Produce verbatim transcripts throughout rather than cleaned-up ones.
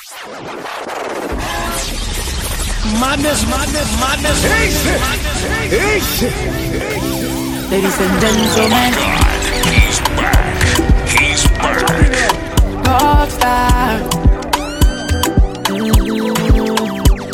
Madness, madness, madness. Ladies and gentlemen, he's back. He's back. Rockstar. Mm-hmm.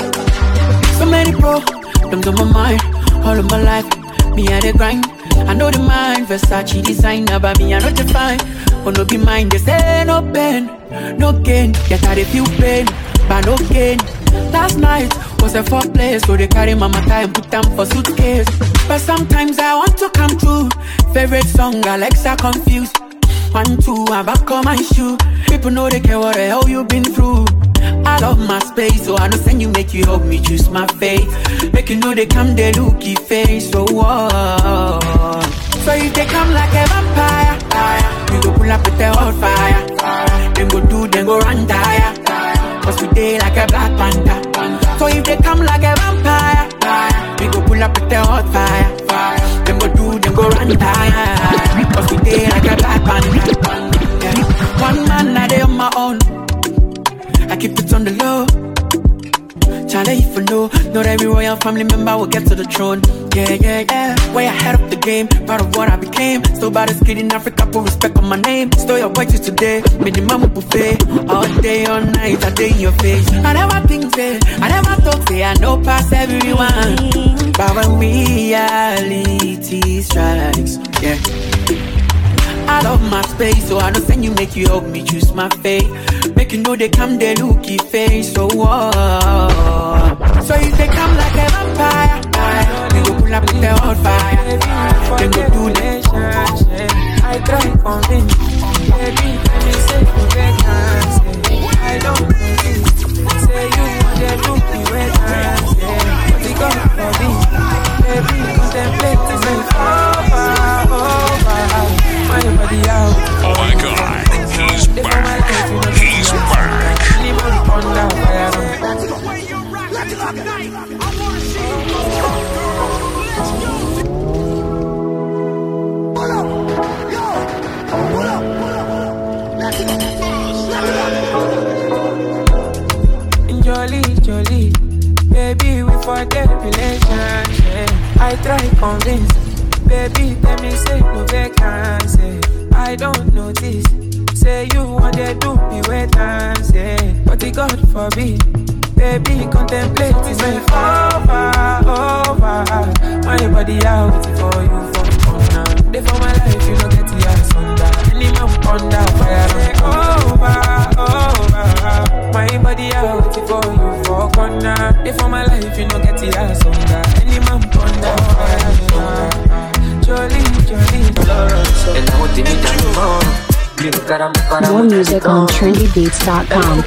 So many problems on my mind, all of my life. Me at the grind. I know the mind, Versace designer, but me I know the fine. Oh no be mine, they say no pain, no gain. Yet I feel pain, but no gain. Last night was a foreplay, so they carry mama tie and put them for suitcase. But sometimes I want to come true. Favorite song, Alexa confused. One, two, I back on my shoe. People know they care what the hell you been through. I love my space, so I know send you, make you help me choose my faith. Make you know they come, they looky face, so oh. So if they come like a vampire, we go pull up with the hot fire. Then go do, then go run tire. Cause we day like a black panther. So if they come like a vampire, we go pull up with the hot fire. Then go do, then go run tire. Cause we day like a black panther. Yeah. One man, I day on my own. I keep it on the low. Charlie, if you know, not every royal family member will get to the throne. Yeah, yeah, yeah. Way ahead of the game, part of what I became. Still by the skid in Africa, put respect on my name. Still your boy till today, minimum buffet. All day, all night, I day in your face. I never think, say, I never talk, say, I know past everyone. But when reality strikes, yeah. I love my space, so I don't send you, make you help me choose my fate. Make you know they come, they looky face, so oh. So if they come like a vampire, they go pull up with the hot fire. They go do the I try to convince, baby, let me say for vacancy. I don't believe, say you want to do me vacancy. But they go for me, baby, contemplate to say over, over. My body out. Oh my God, he's back. He's back. Jolly, jolly, baby, we for the relationship. I try convince. Baby, let me say no vacancy. I don't notice. Say you want to do me wait and say, but the God forbid. Baby, contemplate is my over, over. My body out for you for now. They for my life, you don't get the ass under. Any man under fire over, over. My body out for you for corner. They for my life, you don't get the ass under. Any man under fire. Jolly, jolly, more music on trendy beats dot com.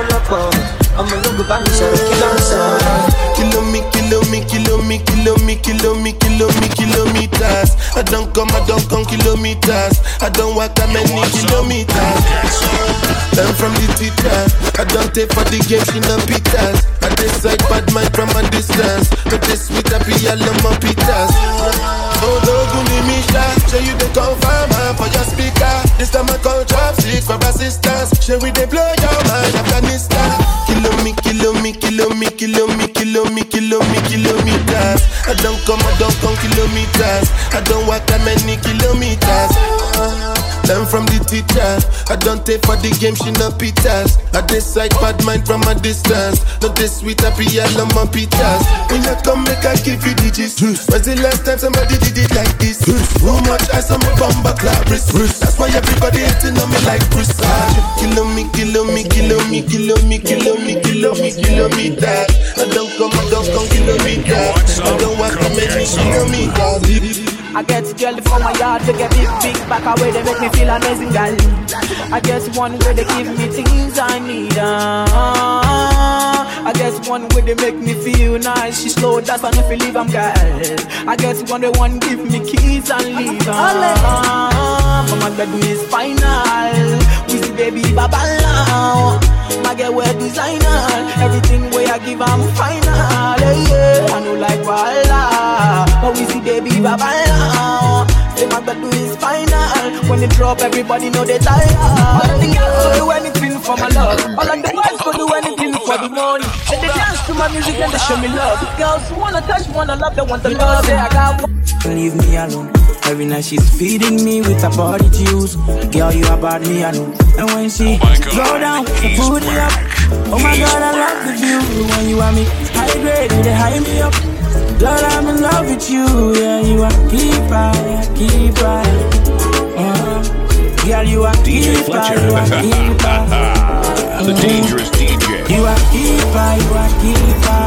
Kilo me, kilo me, kilo me, kilo me, kilo me, kilo me, kilometers. I don't come, I don't come kilometers. I don't walk that many kilometers. Learn from the teacher. I don't take for the game, she no pitas. I decide bad mind from a distance. But this sweet happy, I love my pitas. Oh, don't give me shot. Show you the confirm for your speaker. This time I call trap six for assistance. Show we they blow your mind, Afghanistan. Kilo me, kilo me, kilo me, kilo me, kilo me, kilo me, kilometers. I don't come, I don't come kilometers. I don't walk that many kilometers. Learn from the teacher. I don't take for the game, she no pitas. I decide bad mind from a distance. Not this sweet happy, I love my pitas. When you come, make I give you digits. When's the last time somebody did it like this? Too much ice on my bumper clap wrist. That's why everybody hating on me like Bruce. Kilo me, kilo me, kilo me, kilo me, kilo me, kilo me, kilometers. I don't come, I don't come kilometers. I don't want to make me kilometers. I get girl from my yard to get big, big back away, they make me feel amazing, girl. I guess one way they give me things I need. Uh, I guess one way they make me feel nice. She slow, that's why I feel leave, I'm girl. I guess one day one give me keys and leave. Uh, but my bed is final. We see baby baba now. My girl wear designer. Everything way I give I'm final. Yeah, I know like Walla. But we see baby baba now. Say my bed is final. When they drop everybody know they tired. All of the girls go do anything for my love. All of the boys go do anything for the money. Then they dance to my music and they show me love. Girls who wanna touch, wanna love, they want the love. Say I got one. Leave me alone. Every night she's feeding me with her body juice. Girl, you about me, I know. And when she oh go down, she put it up. Oh my God, I love the view. When you want me high grade, they high me up. Girl, I'm in love with you. Yeah, you are keeper, keeper. Uh-huh. Girl, you are D J keeper, Fletcher. you are keeper. The dangerous D J. You are keeper, you are keeper.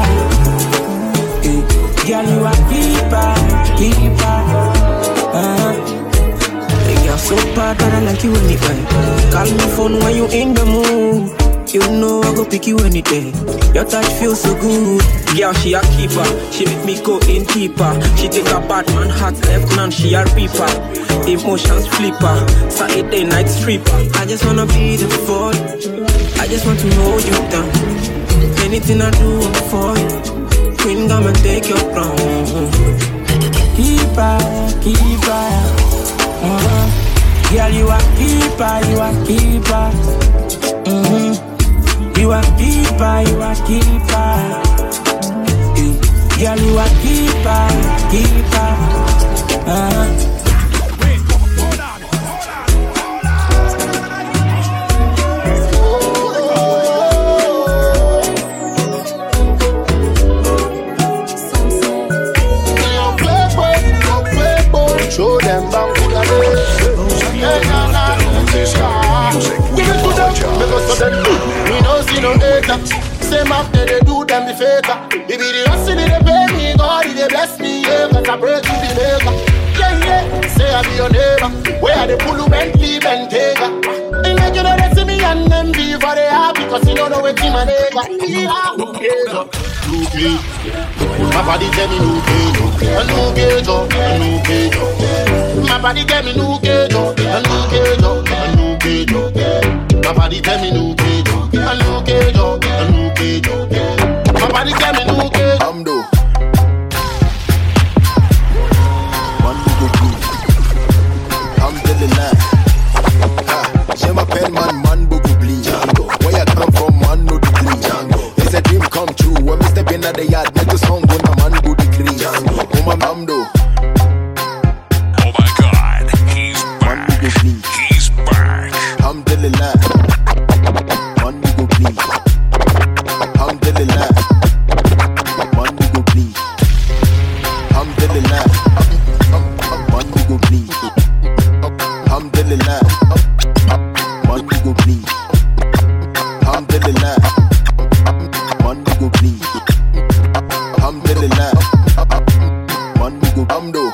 Girl, you are keeper, keeper. Uh-huh. Hey, girl, so bad, but I like you anyway. Call me phone when you in the mood. You know I go pick you any day. Your touch feels so good. Girl, she a keeper. She make me go in deeper. She take a Batman hat, left hand, she a reaper. Emotions flipper. Saturday night stripper. I just wanna be the fool. I just want to know you down. Anything I do for you. Queen, come and take your crown. Keeper, keeper. Uh-huh. Girl, you a keeper, you a keeper. Mm-hmm. You are keeper, you are keeper. Girl, you are keeper, keeper. Uh-huh. Wait, hold on, hold on, hold on. Show them back. Give it to them, because of them. We don't see no data. Same after they do them the faker. If it is in the pay me, God, they bless me, yeah, cause I pray to the maker. Yeah, yeah, say I be your neighbor. Where are the pull Bentley Bentayga? They make you know they see me and them be for the happy, because you don't know what team I neighbor. My body tell me no cage, a no cage, a no cage. My body tell me no cage, a no cage, a no cage. My body tell me no cage, a no cage, a no cage. My body tell me no cage. I'm do. One go blue. I'm telling that. Ah, j'ai m'appelle man, man go bleed. Where I come from, man no degree. It's a dream come true. When we step in at the yard, make a song when my man go degree. Oh my mom do. Oh my God, he's back. He's back. Alhamdulillah. One go bleed. Alhamdulillah. One go bleed. Alhamdulillah. One go bleed. Alhamdulillah. One go bleed. Alhamdulillah. One go bleed. Alhamdulillah. One go amdo.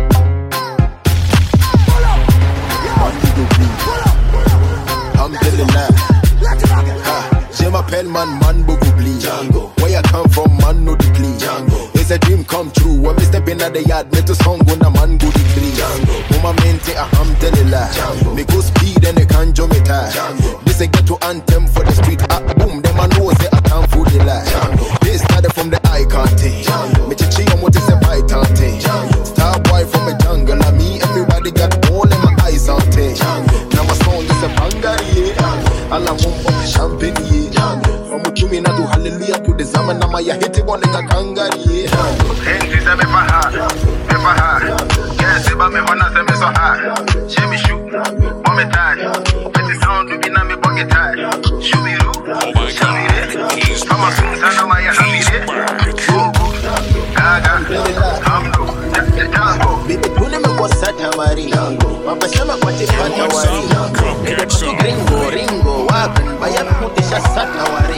One go bleed. Alhamdulillah. Je m'appelle man, man beaucoup bleed. Where I come from, man no degree. It's a dream come true. When we step in at the yard, make a song when a man go degree. Mama mente alhamdulillah. Me go speed and they can't jump it high. This a ghetto anthem for the street. Ah, boom, them I know say I can't fool the lie. They started from the icon thing. Me chichi on what is a python thing. Star boy from the jungle, and me everybody got all in my eyes on thing. Now my song is a bangari. All I want is champagne. From Uchumi na do hallelujah to the zaman na maya hit it one in a kangari. Enti se me faha, me faha. Kese ba me wana se me so ha. She me shoot, one me tie. Let sound to be na me pocket tie. Shubiru, Oh my God, he's Mama soon back. sana maya He's hamide. back. Gaga, hamdo, jango. Baby pune me kwa sata wari. Mapasema kwa tipata Want wari. some? Come get some. Gringo, ringo, wapen, bayan kutisha sata wari.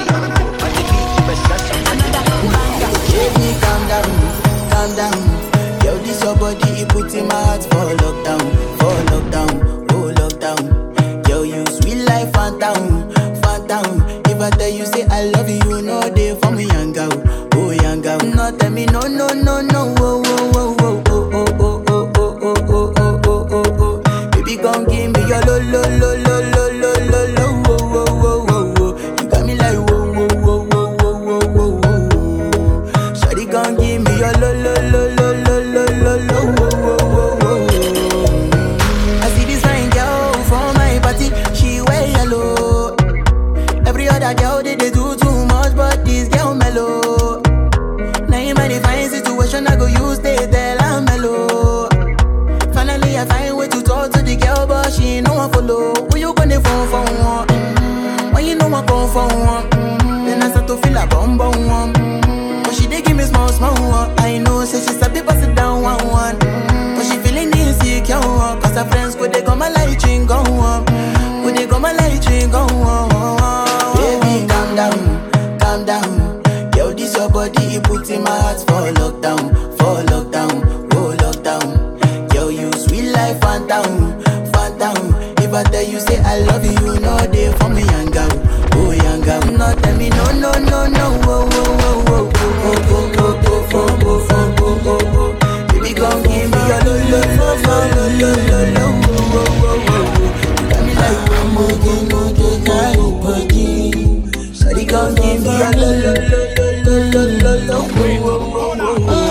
Baby, calm down, calm down. Yo, this your body, it puts in my heart for lockdown, for lockdown, oh lockdown. Yo, you sweet life, phantom, phantom. If I tell you say I love you, you know they for me young girl, oh young girl. No tell me no, no, no, no, oh, oh, oh, oh, oh, oh, oh, oh, oh, oh, oh, oh, oh, oh. Baby, come give me your lo, lo, lo, lo, lo, lo, lo, lo, oh, oh, oh, oh, oh. You got me like whoa, whoa, whoa, whoa, whoa, whoa, whoa. Shawty, come give me your lo, lo, lo, lo, lo, lo, lo, lo, oh, oh, oh, oh. I see this fine girl from my party, she wear yellow. Every other girl they, they do too much, but for one. Then I start to feel a bum bum one. But she dey give me small small one. I know say she sabi pass it down one one. But she feeling insecure one. Cause her friends go they come my light ring go on. Go they come my light ring go on. Baby calm down, calm down. Yo this your body, it puts in my heart for lockdown, for lockdown, oh lockdown. Yo you sweet life, phantom, phantom. If I tell you say I love you, no day for me young girl, oh young girl. No tell me no no no no, oh oh oh oh oh oh oh oh oh oh oh oh oh. Baby come give me your lo lo lo lo lo lo lo, oh oh oh oh. You got me like I'm okay, no dey carry body. Shawty come give me your lo lo lo lo lo lo lo, oh oh oh oh.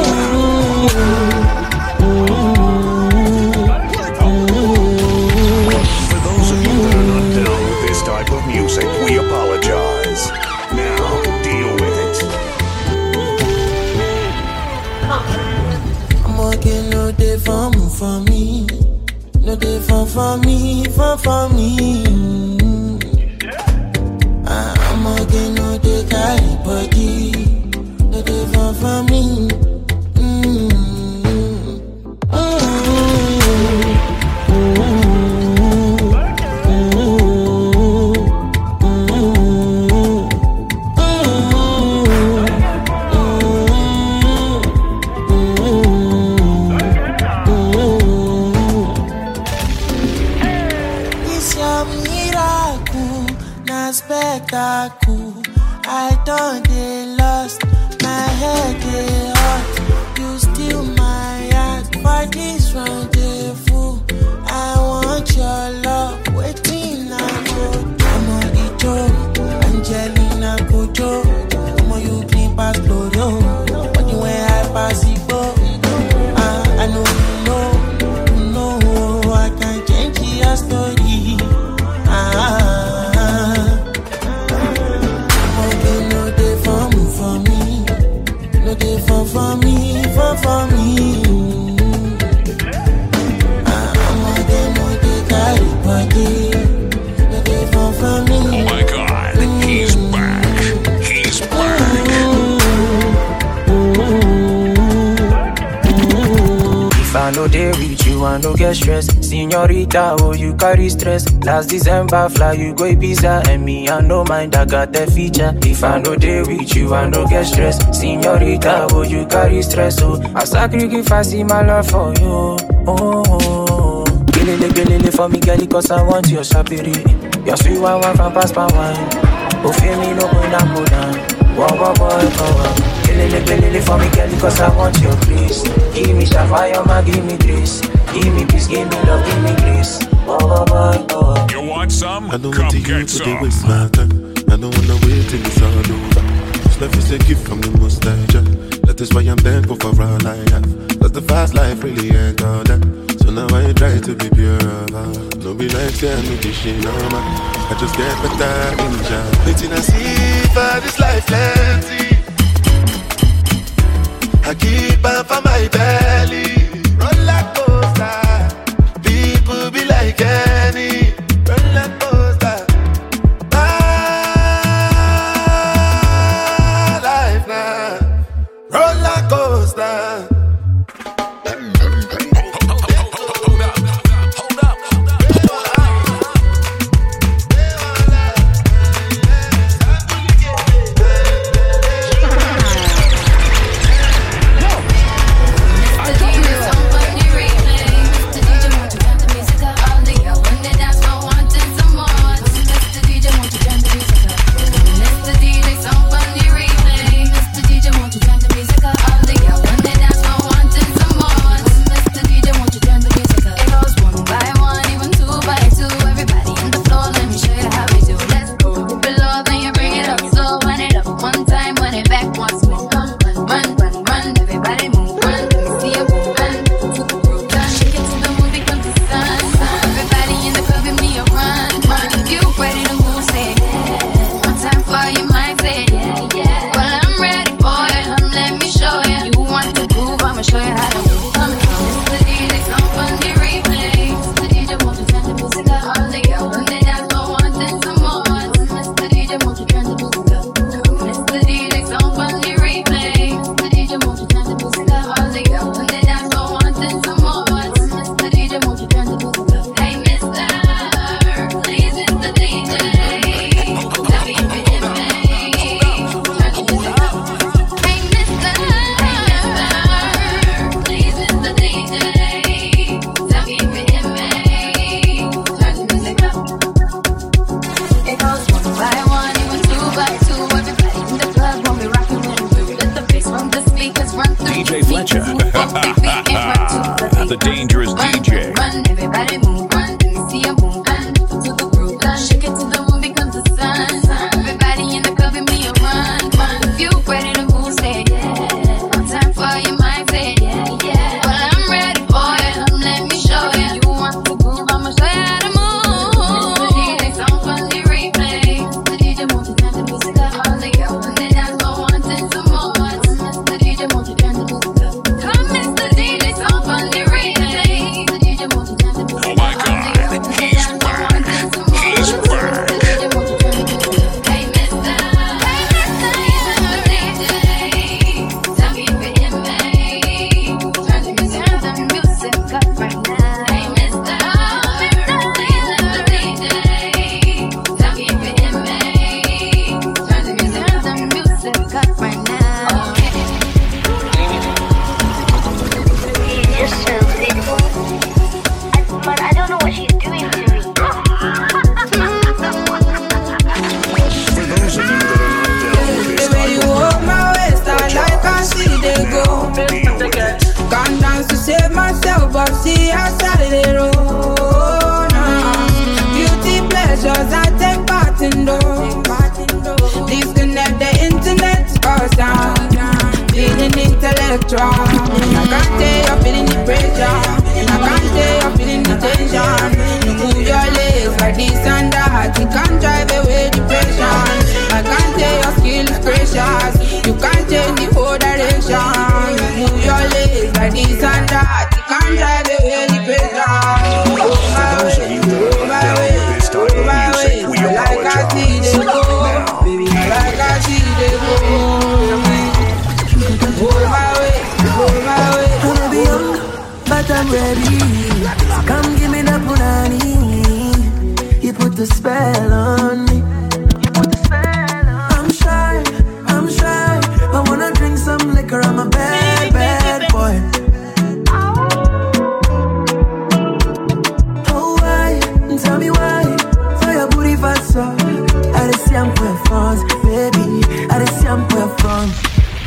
Music, we apologize. Now, deal with it. I'm okay, no day for me, for me. No day for, for me, for, for me. I'm okay, no day carry body. No day for, for me. Mm-hmm. I don't get lost, my head get hot. You steal my heart for this rendezvous. I want your love, waiting I go. I'm on the joke, Angelina Kojo. I'm on you clean past Loro. But you ain't I pass it go. uh, I know you know, you know I can change your story. Ah. For me, for, for me. I'm a day, no day, carry body. No day for, for me. Oh my God, he's back. He's back. If I know they reach you, I no get stress. Señorita, oh, you carry stress. Last December, fly, you go Ibiza. And me, I no mind, I got that feature. If I know they reach you, I no get stress. Señorita, oh, you carry stress, oh. I sacrifice, I see my love for you. Oh, oh, oh. Gelele, gelele for me, girl, cause I want your sapiri. Your sweet one, one from pass my wine. Oh, feel me, no go down, go down. Wow, wow, wow, wow. Gelele, gelele for me, girl, cause I want your grace. Give me sapphire, ma, give me grace. Give me peace, give me love, give me grace. Wow, wow, wow, wow. You want some? I don't Come want to get use some. today waste my time. I don't wanna wait till it's all over. This life is a gift from the most high. That is why I'm thankful for all I have. Cause the fast life really ain't all that. So now I try to be pure of heart. No be like say I know this shit no man. I just get better in job. Waiting I see for this life plenty. I keep on for my belly. Roller coaster. People be like any. Roller coaster. My life now. Roller coaster. I got but see outside the road. Beauty pleasures I take part in those. Disconnect the internet, cause I'm feeling intellectual. I can't tell you're feeling the pressure. I can't tell you're feeling the tension. You move your legs like this and that. You can't drive away depression. I can't tell your skill is precious. You can't change the whole direction. You move your legs like this and that. You can't drive away depression. Go my way, go my way, go my way. Like I see them go, baby, like I see them go. Go my way, go my way. I wanna be young, but I'm ready. Come give me that punani. You put the spell on me. I'm shy, I'm shy. I wanna drink some liquor. I'm a bad, bad boy. Oh why? Tell me why? For your booty fat so. I just see I'm for France, baby. I just see I'm for France.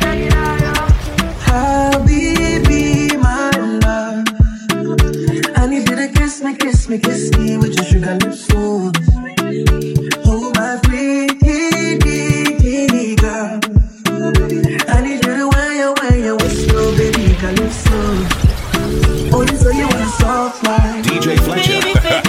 Habibi, my love. I need you to kiss me, kiss me, kiss me with your sugar lips, so. Oh, my pretty, pretty girl. I need you to wear your, wear your whistle, baby, calypso. Oh, you so you want a soft life. D J Fletcher.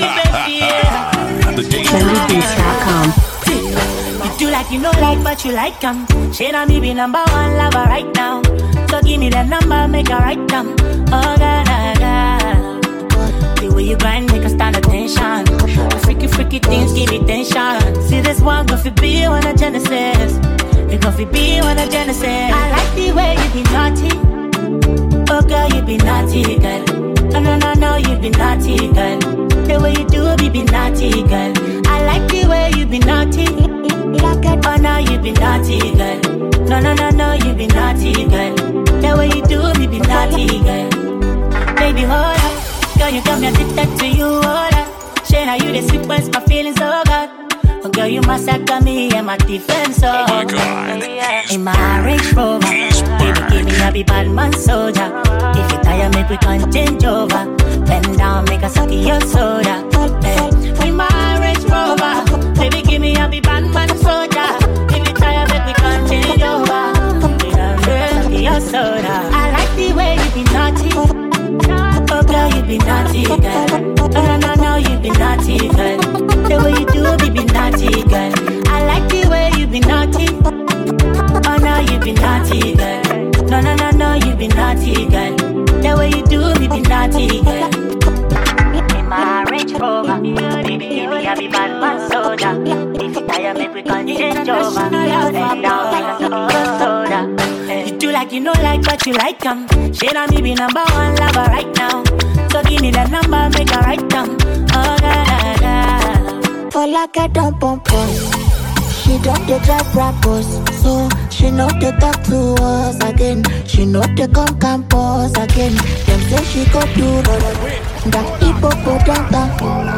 Trendy Beats dot com. You do like you know like, but you like them. She na me be number one lover right now. So give me that number, make her write them. Oh, God, God, God. The way you grind, make her stand attention. Freaky, freaky things, give me tension. See this one, go for be on a Genesis. It go for be on a Genesis. I like the way you be naughty. Oh, girl, you be naughty, girl. Oh, no, no, no, you be naughty, girl. The way you do, you be naughty, girl. I like the way you be naughty. Oh, no, you be naughty, girl. No, no, no, no, you be naughty, girl. The way you do, you be naughty, girl. Baby, hold up. Girl, you got me addicted to you, hold up. Shane, how you the sequence, my feelings, oh God. Oh, girl, you massacre me and my defense, oh. Oh my God. In my Range Rover, baby, give me a be bad man soldier. If you tired, make we can change over. Bend down, make a suck your soda. Hey. In my Range Rover, baby, give me a be bad man soldier. If you tired, make we can change over. Your soda. I like the way you be naughty. Oh girl, you be naughty, girl. Oh no, no, no, you be naughty, girl. The way you do, you be naughty, girl. I like the way you be naughty. Oh no, you be naughty, girl. No, no, no, no, you be naughty, girl. The way you do, you be naughty, girl. In my Range Rover, baby, give me a be bad man soda. If you tired, make we can change over. Bend down, make a suck your soda. You do like you know like, but you like them. She na me be number one lover right now. So give me that number, make her write them. Oh, da, da, da. For like I don't pump us. She don't dey drive rappers. So she know they talk to us again. She know they come campus again. Them say she go do the that hippopotamus.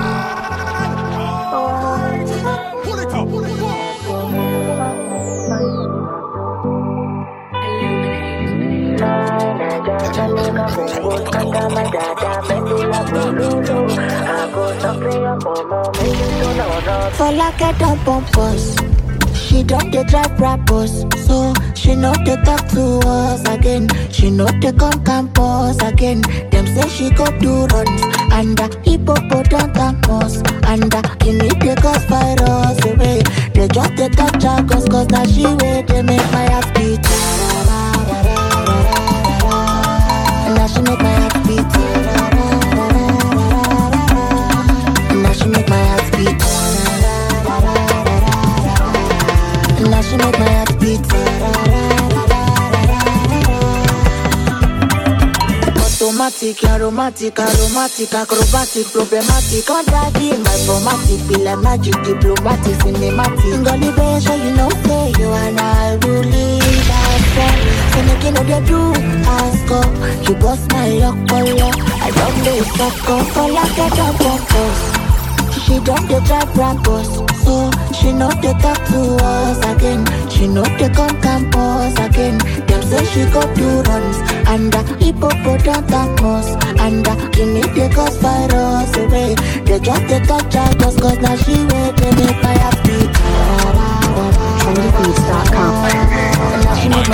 Pull it up, pull it up. For like I don't pump us. She don't dey drive rappers. So she know they talk to us again. She know they come campus again. Them say she go do runs under hippopotamus. Under you need the cause virus away. They just they talk jargons cause now she way. They make my heart beat. Now she make my heart beat. Now she make my heart beat. Now she make my heart beat. Automatic, aromatic, aromatic, acrobatic, problematic. On daddy, my formatic, feel like magic, diplomatic, cinematic. Gully baby, so you know say you and I will leave ourselves. So make you know they do ask up. You bust my luck, color. I don't do suck up, for like I don't purpose. She don't dey drive rappers. So she know they talk to us again. She know they come campus again. Them say she go do runs and uh, hippopotamus, and uh, you need the cause virus away. They just the touch her just cause now she wait they make my happy. trendy beats dot com. Oh my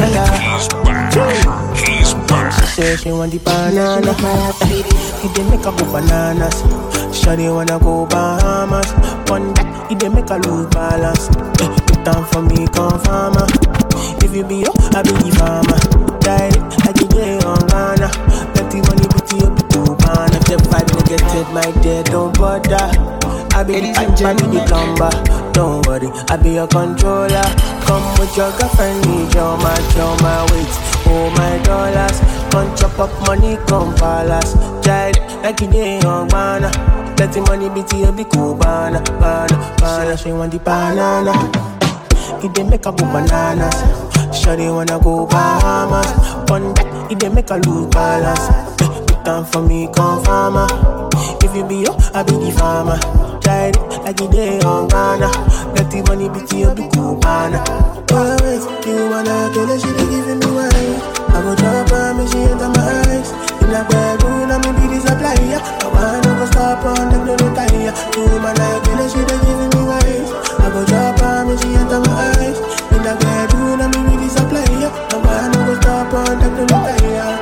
God, he's back. She say she want the banana. He dey make her go bananas. Shawty wanna go Bahamas. One that he dey make her lose balance. Put down for me, come farmer. If you be yo, I be the farmer. Die like you day on Ghana. Let the money put you up to man. If the vibe negative, my dear, don't bother. I be the pipe, I be the plumber. Don't worry, I be your controller. Come with your girlfriend, need your match, your my weight, oh my dollars. Come chop up money, come palace. Child, like you day on Ghana. Let the money be to you, be cool, banana, banana, banana. She want the banana. It dey make her go bananas. Shawty wanna go Bahamas. One that it dey make her lose balance. Put down for me, come farmer. If you be yo, I be the farmer. Tried it like it day on Ghana. Let the money be to you, be cool, banana. Always, you wanna kill her, she dey giving me wine. I go drop her, me she enter my eyes. In a bedroom, I me be the supplier. I wanna go stop on them, no retire. You wanna kill her, she dey giving me wine. I go drop her, me she enter my eyes. In a bedroom, I me be the supplier. I wanna go stop on them, no retire.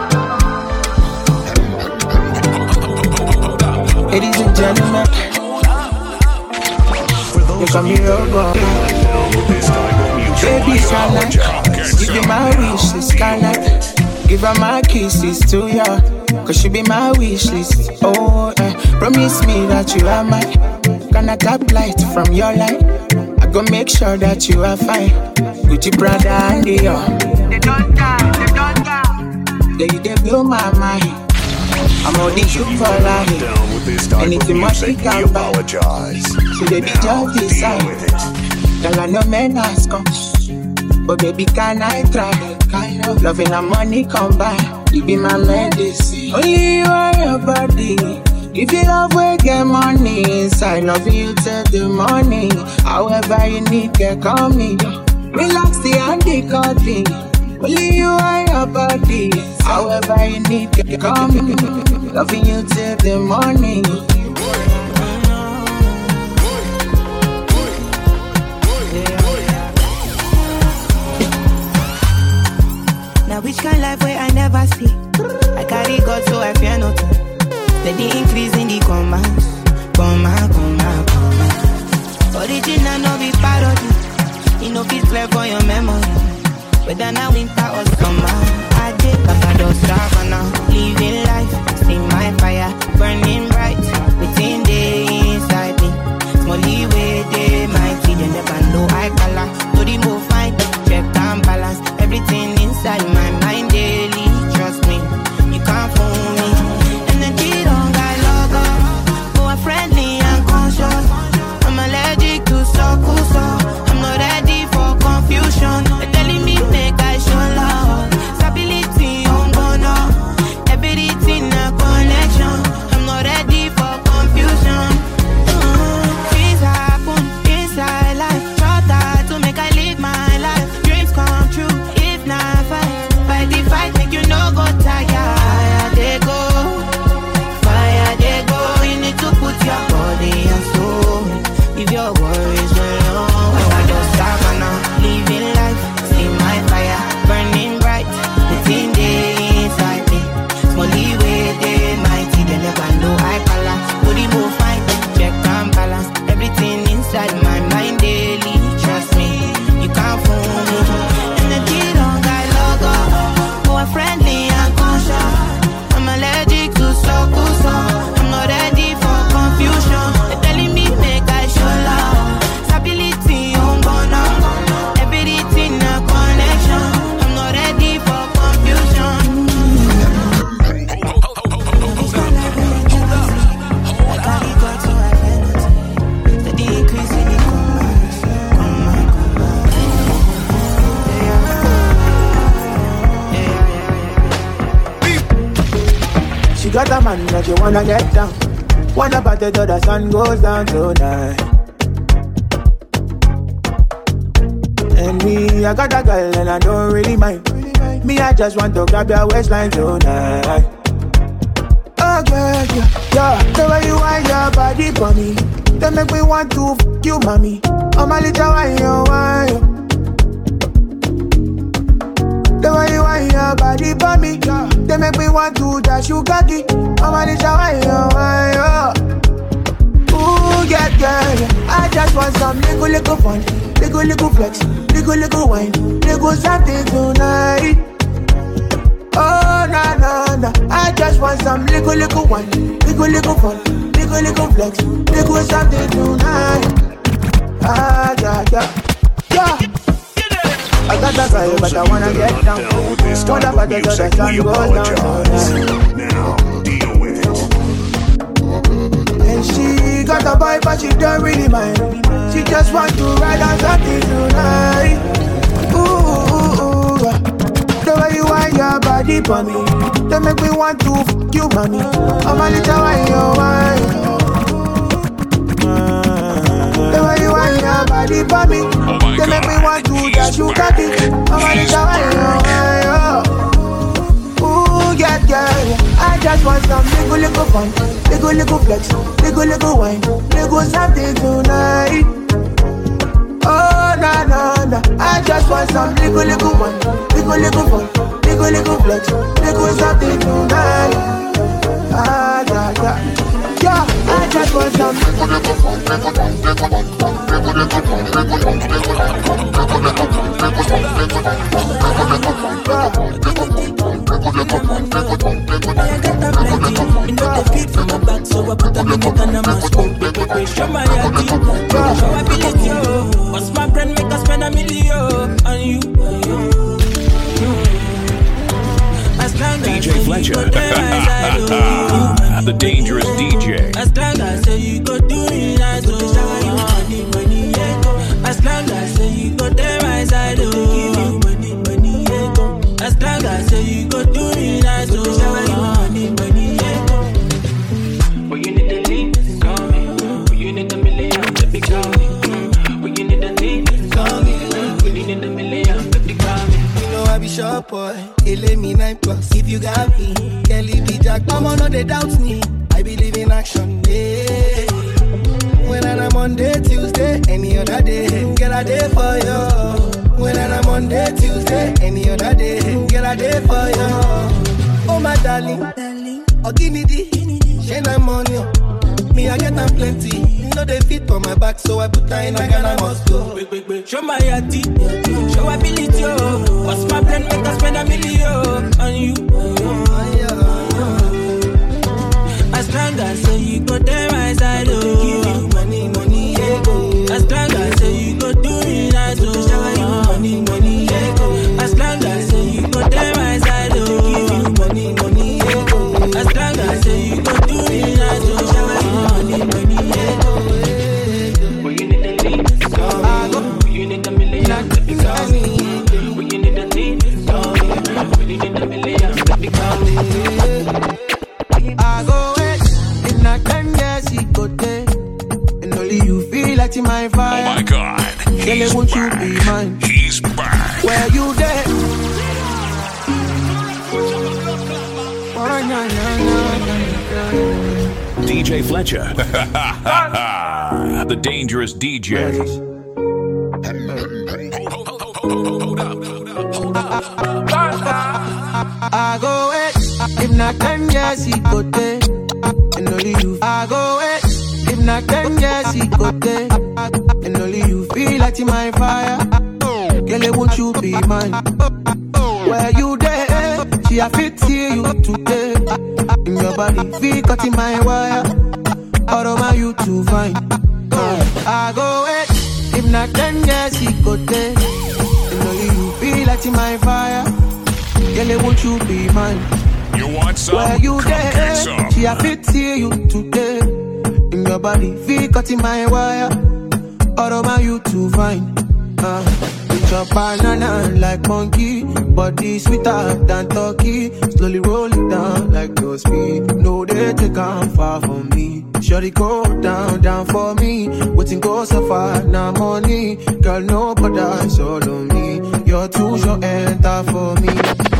Ladies and gentlemen, you come here, over. Baby, Skyline, give you my wish list, Skyline. Give her my kisses to ya, cause she be my wish list. Oh, eh, promise me that you are mine. Gonna tap light from your light. I go make sure that you are fine. Gucci, Prada, and Dior. They don't die, they don't die. They, they blow my mind. I'm holding you for life. Anything much we can buy. So they be just decide. Girl, I know men ask come, but baby, can I try? Loving and money combine, you be my medicine. Only you are your body. If you love, we get money inside. Loving you till the morning. However you need, get call me. Relax the handy cuddling. Only you are your body. However you need, get call me. Loving you till the morning. Now which kind life where I never see? I carry God so I fear nothing. Steady increase in the commands. Comma, comma, comma. Original no be parody. You know fit clear for your memory. Whether now winter or summer, I did Barbados, Savannah. Living life, see my fire burning bright within the inside me. Small leeway, they mighty, they never know I color. To the move fine, check and balance everything inside my mind daily. Trust me, you can't fool me. Energy don't got logo, more friendly and conscious. I'm allergic to so-cool, so I'm not ready for confusion. They're telling me make I show love. Stability on bono, everything a connection. I'm not ready for confusion. uh, Things happen inside life. Shorter to make I live my life. Dreams come true if not fight. Fight the fight, make you no go tired. Fire they go, fire they go. You need to put your body and soul. If your worries alone, I just Savannah, living life, see my fire burning bright within the inside me. Small leeway, they mighty, they never know I color. Body move fine, check and balance everything inside my mind daily. Trust me, you can't fool me. Energy don't got logo, more friendly and conscious. I'm allergic to so-cool, so I'm not ready for confusion. They're telling me make I show love. Stability on bono, everything a connection. I'm not ready for confusion. I carry God so I fear nothing. Steady increase in the commands. Comma, comma. She got a man that you wanna get down. Wanna party till the sun goes down tonight. And me, I got a girl and I don't really mind. Me, I just want to grab your waistline tonight. Oh yeah, yeah, yeah. The way you wind your body for me, they make me want to f you, mommy. Oh my little wine, you wine. The way you wind your body for me, yeah. They make me want to dash you cocky. Oh my little wine, you wine. Ooh yeah, yeah, yeah. I just want some little little fun, little little flex, little little wine, little something tonight. Oh, na, na, na. I just want some little, little wine, little, little fun, little, little flex, little something tonight. Ah, yeah, yeah, yeah. I got that fire, but I wanna get down. What about the other sun goes down? Now, deal with it. And she got a boy, but she don't really mind. She just want to ride on something tonight. Ooh, ooh, ooh. The way you wind your body for me, they make me want to f you, mommy. I'm a little wine, you wine. The way you wind your body for me, they make me want to dash you cocky. I'm a little wine, you wine. Ooh, yeah, yeah, yeah. I just want some little, little fun, little, little flex, little, little wine, little something tonight. Oh, na, na, na. I just want some little, little one, little, little fun, little, little flex, little something tonight. Ah, yeah, yeah. Yeah, I just want some little, little fun, little, little fun, little, little fun, little, little fun, little, what's my friend make us spend a million on you? D J Fletcher, the dangerous D J. As long as you go do it, I do money, money, yeah. As long as you go there, my side, give you money, money, yeah. As long as you go do it, I do money, money, yeah. But you need the lead, call me. But you need the million, baby, call me. But you need the lead, call me. But you need the million, baby, call me. You know I be sharp boy, it let me nine plus. If you got me, can't leave the jack. Mama no they doubt me. I believe in action, yeah. When I'm on Monday, Tuesday, any other day, get a day for you. When I'm on Monday, Tuesday, any other day, get a day for you. Oh my darling, oh guinea dee, shine I'm on you. Me I get them plenty, you know they fit for my back, so I put her in a Ghana must go. Wait, wait, wait. Show my yati, show ability, oh. What's my plan, make us spend a million on you? As long as you go there, my side, oh. Give you money, money, yeah, go. As long as you go do it, I do money, money, yeah, go. As long as you go there, my side, oh. Give you money, money, yeah, go. As long as you go do it, I do money, money, yeah, go. But you need the lead, call me. But you need the million, baby, call me. But you need the lead, call me. But you need the million, baby, call me. I go wait, if not ten years he go there, and only you feel like my fire. Oh my God, he's won't back. You be mine? He's back. Where you there? D J Fletcher, the dangerous D J. I go wait, if not ten years he go there, and only you. I go wait, if not ten years he go there, and only you feel like my fire. Girl, won't you be mine? Where you there? She a fit see you today. In your body, feel cut in my wire. Out of my you to find. Uh, I go wait, if not ten years he go there, and only you feel like my fire. Girl, won't you be mine? You want some? Where you Come there? get some. She a fit see you today. In your body, feel cut in my wire. Out of my you to find. Uh, Eat your banana like monkey, body sweeter than turkey. Slowly roll it down like no speed. No, they take on far from me. Shorty go down, down for me. Waiting go so far, now money. Girl, no bother, it's all on me. Your You're too short enter for me.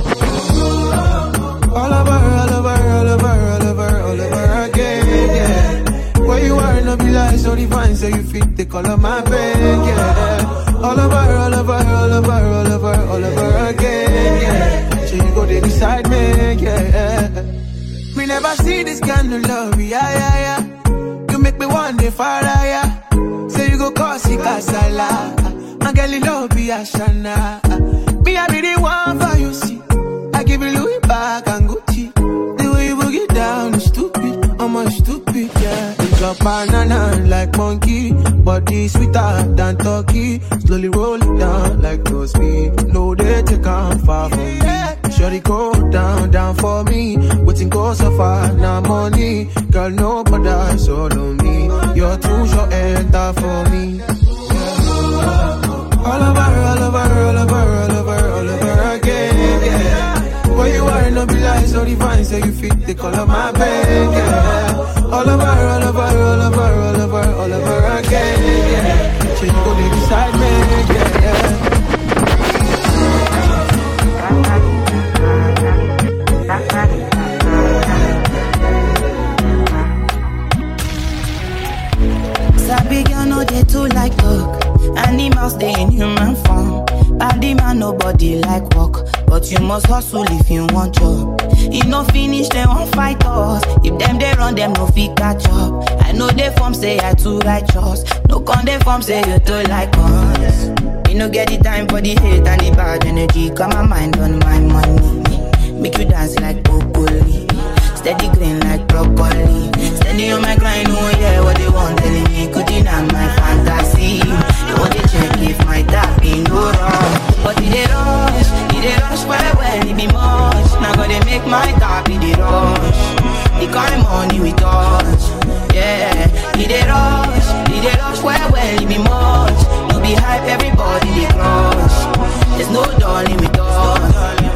All over, all over, all over, all over, all over again, yeah. Where you are, no be like so divine, so you fit the color my bed, yeah. All over, all over, all over, all over, all over again, yeah. So you go there beside me, yeah. Me never see this kind of love, yeah, yeah, yeah. You make me one day far higher. Say you go cause it casala. My girl, you love be a shana. Me, I be the one for you, see. I give you Louis back and Gucci. The way you boogie down is stupid. I'm a stupid, yeah. You drop banana like monkey. Body sweeter than turkey. Slowly roll it down like no speed. No, they take on far from me. Shorty go down, down for me. Waiting go so far, now money. Girl, no bother, solo me. You're too short, enter for me. All over, all over, all over, all over, all over again, yeah. Where you are, no be like so divine, so you fit the color my bed, yeah. All over, all over, all over, all over, all over again, yeah. So you go there beside me, yeah, yeah. Sabi girl no dey too like talk. Animals they in human form. Body man nobody like walk, but you must hustle if you want job. If no finish they won't fight us. If them they run them no fit catch up. I know they form say I too righteous. No con they form say you too like us. You no get the time for the hate and the bad energy. Got my mind on my money. Make you dance like broccoli. Steady green like broccoli. Steady on my grind, oh yeah, what they want telling me. Could deny my fantasy. They want to check if my tap ain't no wrong. But it they rush, it they rush well, well, it be much. Now gonna make my tap, it they rush. The kind money we touch, yeah. It they rush, it they rush well, well, it be much. No be hype, everybody they crush. There's no darling with us.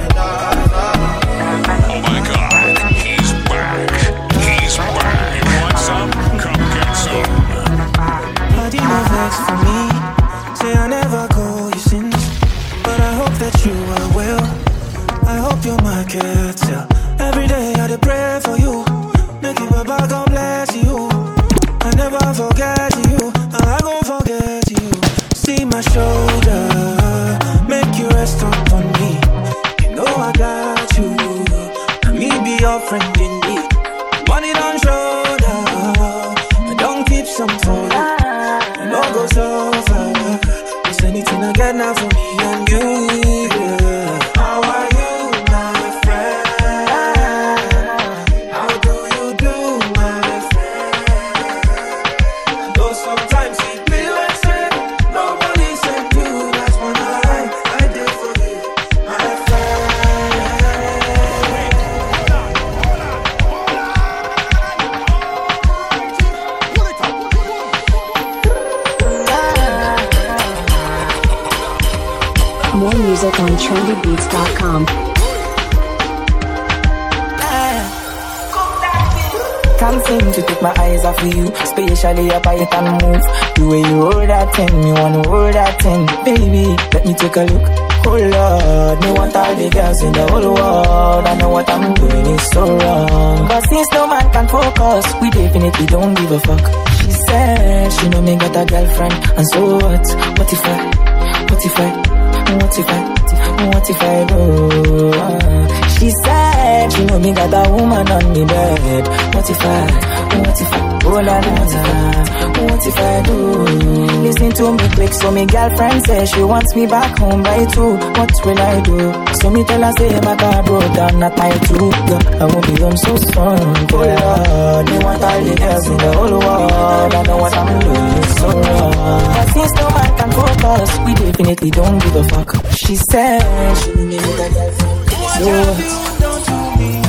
For me, say I never call you sins, but I hope that you are well. I hope you're my caretaker. Every day I dey pray for you. Make you Baba God bless you. I never forget you. I gon' forget you. See my shoulder, make you rest upon me. You know I got you. Let me be your friend in need. Money on shoulder, I don't keep some for you. No go so far. It's anything I get now for me and you, yeah. How are you, my friend? How do you do, my friend? Though sometimes it be like said, nobody said you. That's one lie I did for you, my friend. More music on trendy beats dot com. Can't seem to take my eyes off of you, especially up I can move. The way you hold that thing, me wanna hold that thing. Baby, let me take a look. Oh Lord, me want all the girls in the whole world. I know what I'm doing is so wrong, but since no man can focus, we definitely don't give a fuck. She said she know me got a girlfriend, and so what? What if I? What if I? What if I, what if I do? Uh, she said she know me got a woman on the bed. What if I, what if I, oh la la la, what if I do? Listen to me quick, so me girlfriend says she wants me back home by two. What will I do? So me tell her say my car broke down, not my too. Yeah, I won't be home so soon. Oh Lord, me want all the girls in the whole world. I know what I'm doing is so wrong, but since no man can focus, we definitely don't give a fuck. She said she knew me with a girlfriend. So what? Don't do me.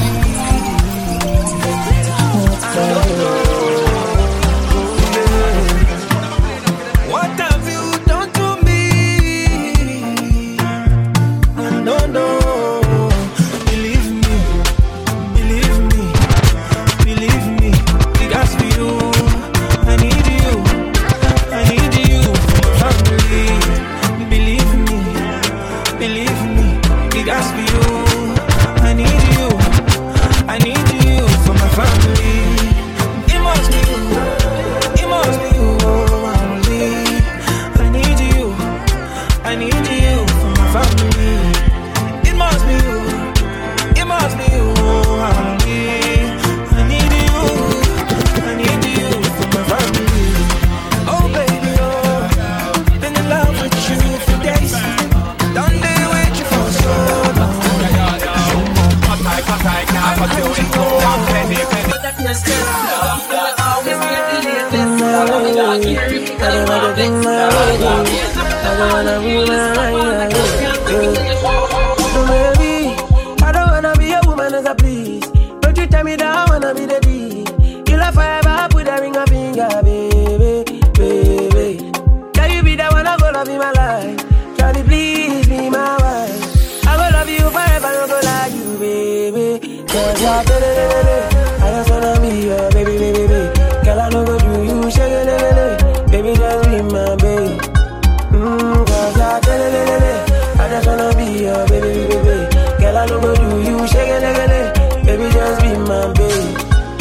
What have you done to me? No, no. Believe me, believe me, believe me. Because for you, I need you, I need you, family. Believe me, believe me, it has to be you. I need you, I need you for my family. It must be you, it must be you, only. I need you, I need you for my family. It must be you, it must be you, only. I need you, I need you for my family. Oh baby, oh, been in love with you for days. Don't they wait you for so long? Baby, I don't wanna be a woman as a please. Don't you tell me that I wanna be the D. You love forever, put a ring up in your baby, baby. Can you be the one I go love in my life? Try to please be my wife. I go love you forever, I go love you, baby. Cause you're baby, I just wanna be your baby, baby, baby. Girl, I know go do you, shake it, baby, just be my baby. Mmm, cause you're baby, I just wanna be your baby, baby, baby. Girl, I know go do you, shake it, baby, just be my baby.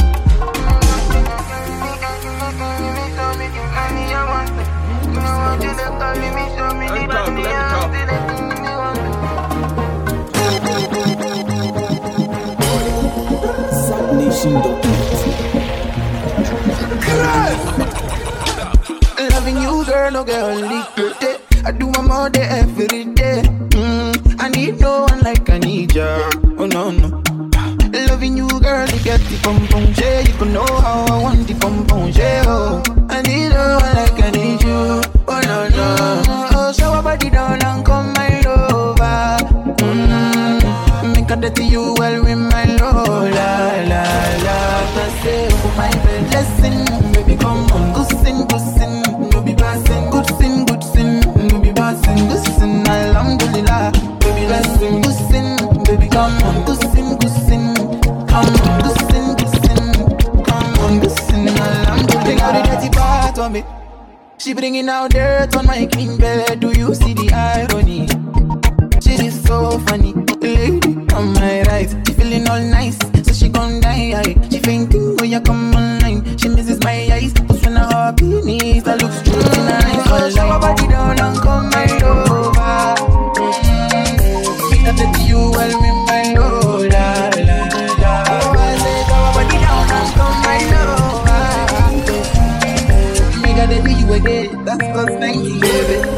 Loving you, girl, no girl, liquid. I do my more day every day. Mm, I need no one like I need ya. Oh no no. Loving you, girl, you get the pom pom yeah. You can know how I want the pom pom yeah. Oh, I need no one like I need you. Oh no no. Oh, show a body down and come my lover. Mm, make a dirty you well with my love. La la la. I say oh my bed, listen, baby, come on, good sin, good sin, no be passing, good sin, good sin, no be passing, good sin, alhamdulillah, baby, listen, good sin, baby, come on, good sin, good sin, come on, good sin, good sin, come on, good sin, alhamdulillah. Bring out the dirty part of me. She bringing out dirt on my clean bed. Do you see the irony? She is so funny, lady on my right. She feeling all nice, so she gon' die. She fainting when you come online. She misses my eyes, cause when I hop in knees, I look straight in her eyes. So show her body down and come right over. Make her take you well with my love, la la la. Oh, I say show her body down and come right over. Make her take you again, that's just nineteen, baby.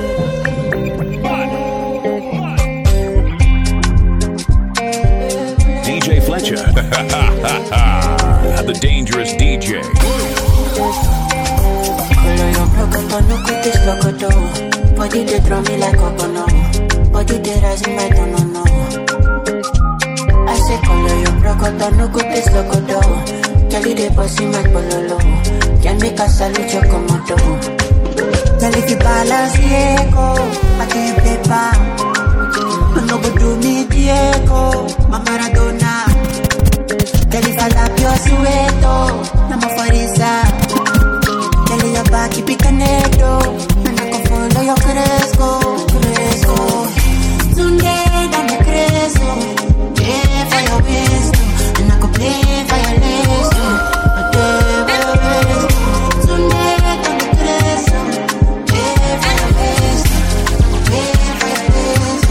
D J Fletcher, the dangerous D J. Color your broken, no quick this loco. Body they draw me like a bono. Body they rise in my no no. I say color your broken, no quick this loco. Kelly they bossy my pololo. Can make a salute your commando. Tell if you balance Diego, I can't pay back. No go do me Diego, my Maradona. Tell if I lap your sueto, na mafarisa. Tell your back keep it connected, and I can follow your cresco, cresco. Sunday down the cresco, yeah for your waist, and I can play for your legs, but never rest. Sunday down the cresco, yeah for your waist, play for your legs.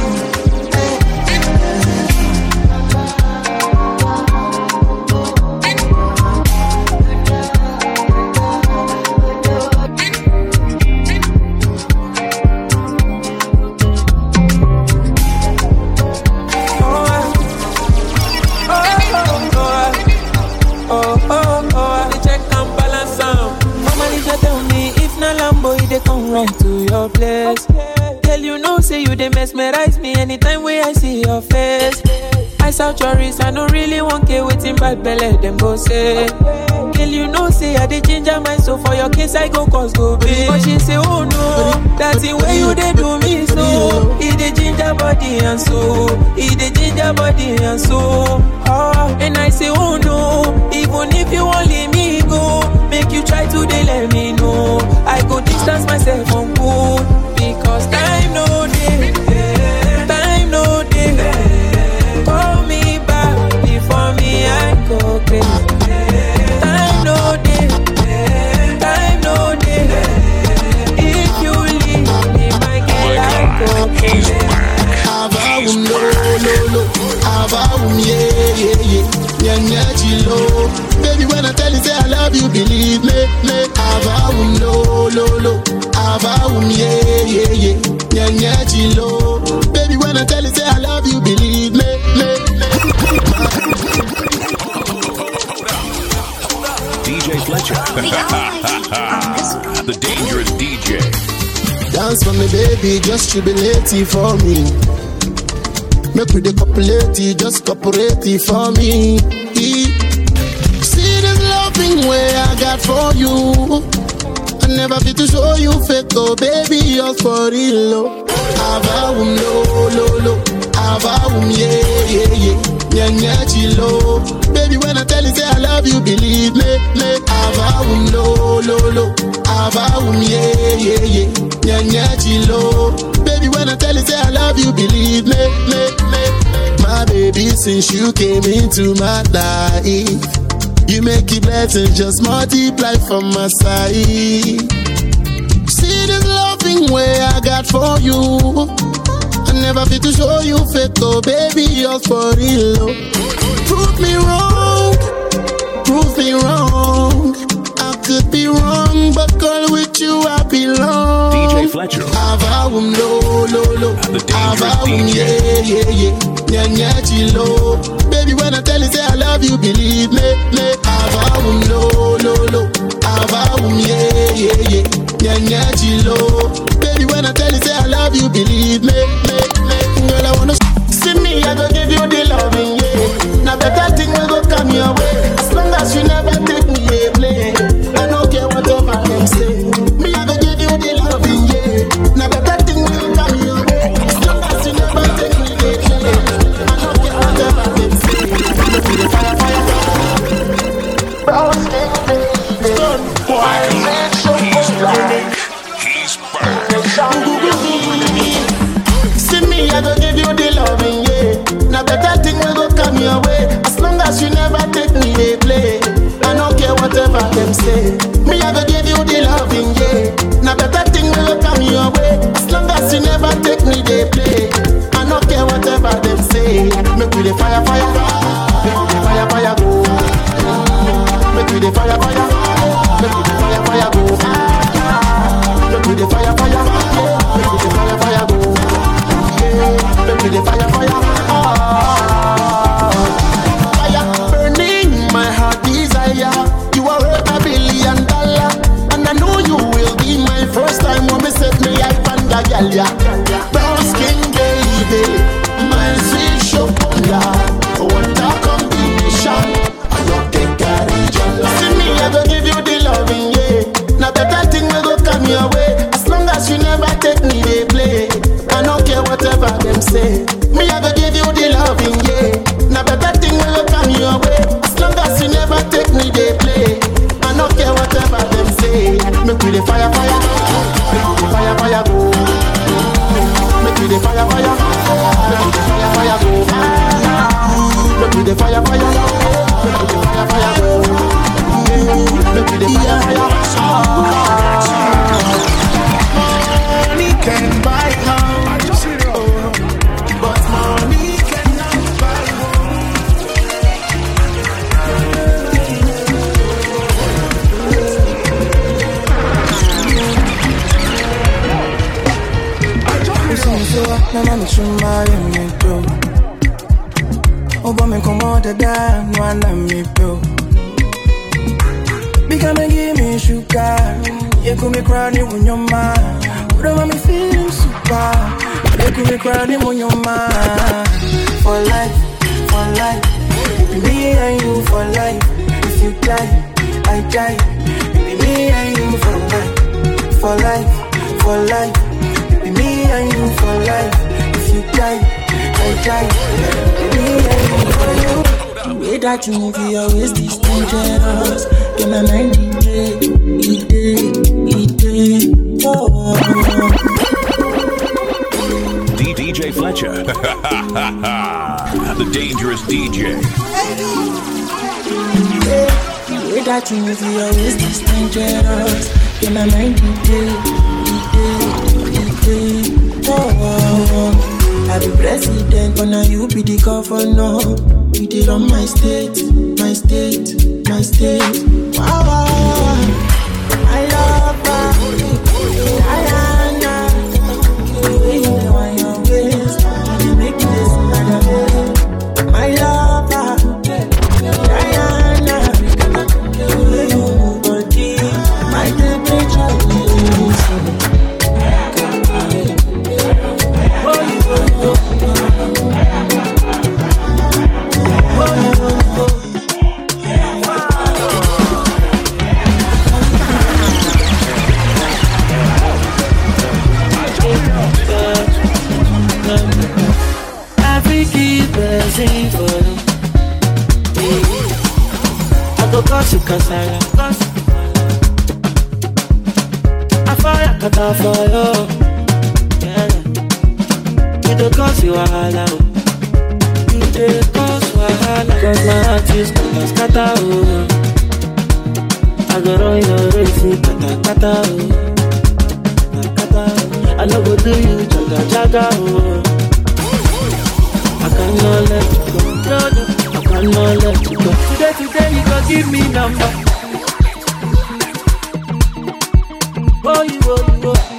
Right to your place. Okay. Tell you no, say you they mesmerize me anytime when I see your face. I saw your wrist, I don't really want to waiting bad belly, them go say. Tell you no, say I did ginger my so for your case I go cause go big. But she say oh no, that's the way you they do me so. He the ginger body and so, he the ginger body and so. Oh, and I say oh no, even if you won't leave me go, make you try to they let me know. I go distance myself from good because time no day. dangerous D J. Dance for me, baby, just jubilate for me. Make with the copulate, just cooperate for me. See this loving way I got for you. I never fit to show you fake, oh baby, yours for real. Avawum lo lo lo, avawum yeah yeah yeah, nya nya chilo. Baby, when I tell you say I love you, believe me, me. Avawum lo lo lo, avawum yeah yeah yeah, nya nya chilo. Baby, when I tell you say I love you, believe me, me me. My baby, since you came into my life, you make your blessings just multiply from my side. See this loving way I got for you. I never fit to show you fake, oh baby, yours for real. Prove me wrong, prove me wrong. I could be wrong, but girl, with you I belong. D J Fletcher. Avawum lo lo lo, avawum yeah yeah yeah, nya nya chilo. Baby, when I tell you say I love you, believe me, me. Avawum lo lo lo, avawum yeah yeah yeah, nya nya chilo. Baby, when I tell you say I love you, believe me, me me. Girl, I wanna see me, I go give you the loving, yeah. Now better thing will go come your way, as long as you never take me a play. I don't care whatever them say. Me, I go give you the loving, yeah. Now better thing will come your way, as long as you never take me a play. I don't care whatever them say. Fire, fire, fire. Brown skin, baby. Son, why is it so cold? He's back. See me, I go give you the loving, yeah. Now better thing will go come your way, as long as you never take me a play. I don't care whatever them say. Me, I go give you the loving, yeah. Now better thing will come your way, as long as you never take me a play. I don't care whatever them say. Make we the fire, fire, make we the fire, fire go. Make we the fire, fire, make we the fire, fire go. Make we the fire, fire, make we the fire, fire go. Make me the fire, fire, ah. Fire burning my heart desire. You are worth a billion dollar, and I know you will be my first time when me set me I find a gal, yeah. Brown skin baby, my sweet chocolate. What a combination! I don't take courage. See me, I go give you the loving, yeah. Now better thing will go come your way, as long as you never take me to play. I don't care whatever them say. Me, I go give you the loving, yeah. Now better thing will come your way, as long as you never take me to play. I don't care whatever them say. Make me the fire, fire, make me the fire, fire go. Make me the fire, fire, make me the fire, fire go. Make me the fire, fire, make me the fire, fire go. Make me the fire, fire. Money can buy house, oh, but money cannot buy home. Nana mi chuma ye mi do. Oba mi komo dada no ana mi do. Become give me sugar. You could be crying when you're mine. But I'm me feeling super. You could be crying when you're mine. For life, for life. Me and you for life. If you die, I die. Me and you for life. For life, for life. Me and you for life. If you die, I die. Me and you for you. The way that you move, you always this dangerous. Get my mind in day, in day, in day. Oh. D J Fletcher. The dangerous D J. The way that you move, you always this dangerous. Get my mind in day, in day, in day. Oh. I be president, but now you be the governor. You did on my state, my state, my state. Wow, wow, wow. I love her. Diana, the way you know I am ways, you make this another. My lover, Diana, the way you move body, my temperature. freaky person for you. I go cause you cause I cause I fire kata for you. Yeah. You don't cause you wahala. You don't cause wahala. Cause my heart is gonna scatter. Oh. I go run your race, kata kata. Oh. I know go do you jaga jaga. Oh. I cannot let you go. No, no, I cannot let you go. Today, today, you gon' give me number. Oh, you, oh, you, oh.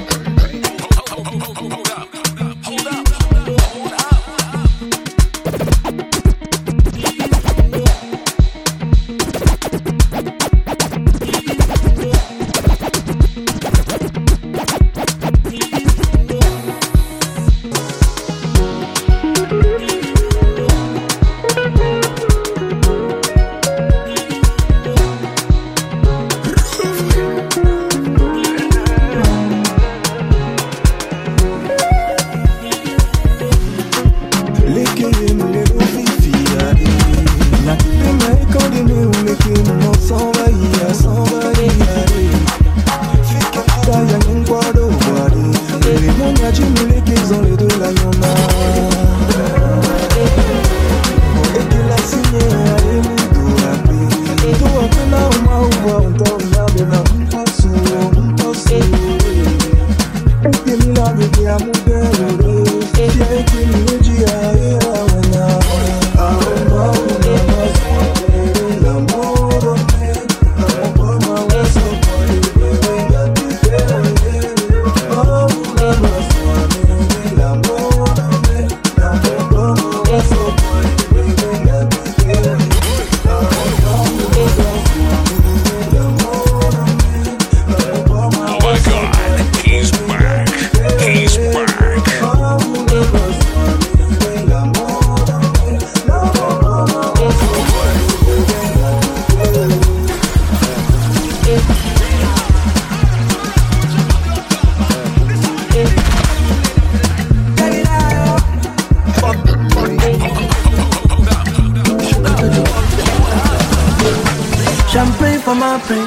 Champagne for my pain,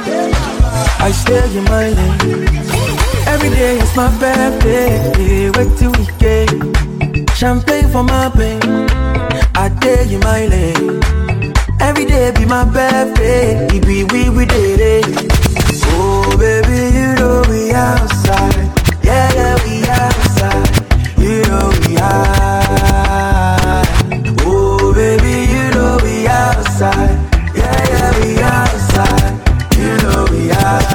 I stay in my lane. Every day is my birthday, wait till weekend. Champagne for my pain, I stay in my lane. Every day be my birthday, it be we we did it. Oh baby, you know we outside, yeah yeah we outside, you know we high. Oh baby, you know we outside. Yeah, yeah, we outside. You know we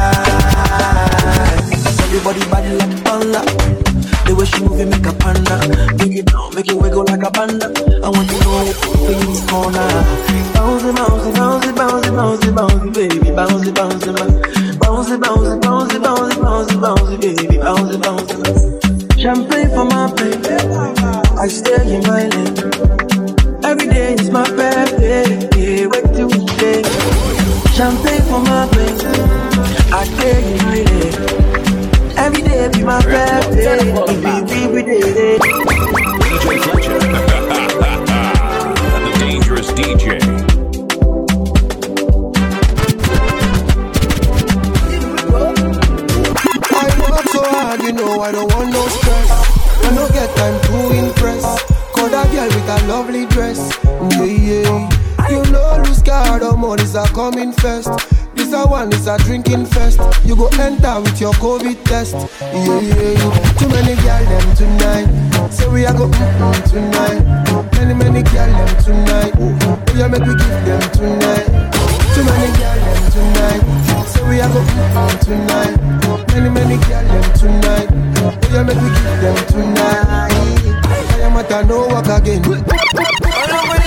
outside. Everybody body like panda. The way she move it make a panda. Bring it down, make it wiggle like a panda. I want to know it in this corner. Bouncy, bouncy, bouncy, bouncy, bouncy, bouncy, baby. Bouncy, bouncy, man. Bouncy, bouncy, bouncy, bouncy, bouncy, bouncy, baby. Bouncy, bouncy, man. Champagne for my baby. I stay in my lane. Every day is my birthday, yeah, wait till we day. Champagne for my baby, I stay in my day. Every day be my birthday, we be day. D J Fletcher, the dangerous D J. I work so hard, you know I don't want no stress. I don't get time to impress. Call that girl with a lovely dress, yeah, yeah. You know, lose card or money's are coming first. This a one is a drinking fest. You go enter with your COVID test, yeah, yeah. Too many girl them tonight, so we are go mm-mm tonight. Many, many girl them tonight, we are make we give them tonight. Too many girl them tonight, so we are go mm-mm tonight. Many, many girl them tonight, we are make we give them tonight. I am at a no walk again. I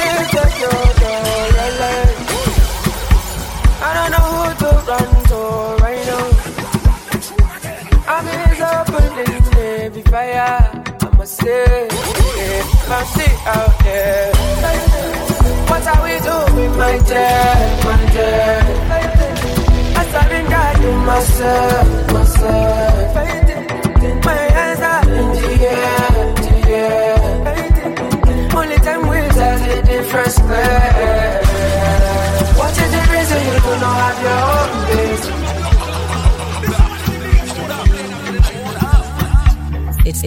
don't know who to run to right now. I'm in his opening, baby fire. I'ma say, if I see out there, what are we doing, my dear, my dear? I surrender to myself, myself. My hands are in the air, the air.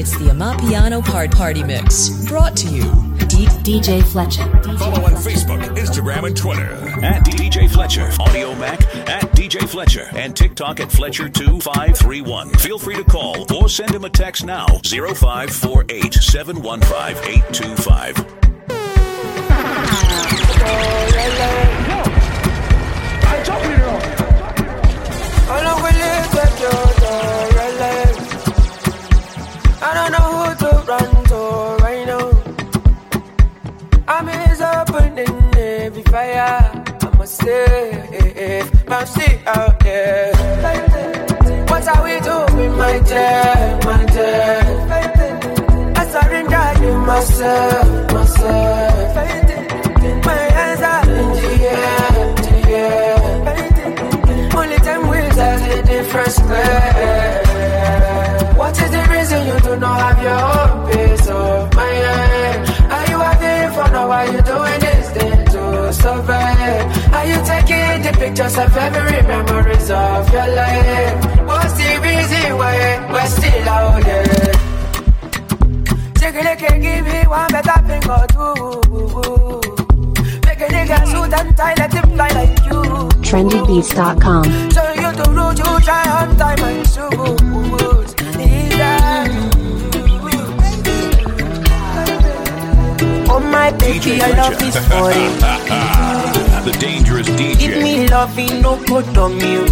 It's the Amapiano Part Party Mix, brought to you D- DJ Fletcher. Follow on Facebook, Instagram, and Twitter at D J Fletcher. Audio Mac at D J Fletcher. And TikTok at Fletcher two five three one. Feel free to call or send him a text now. zero five four eight, seven one five, eight two five. I don't know who to run to right now. I'm is opening every fire. I'm a safe, I'm still out there. What are we doing, my dear, my dear? I surrender you myself, myself. My hands are in the air, the air. Only time will tell the difference clear. What is the reason you do not have your own peace of mind? Are you having fun or are you doing this thing to survive? Are you taking the pictures of every memories of your life? What's the reason why we're still out here? Take a look and give me one better thing or two. Make a nigga suit and tie, let him fly like you. trendy beats dot com. So you do root, you try and tie my shoes. Oh my baby, I love this for you. The dangerous D J. Give me loving, no good on you.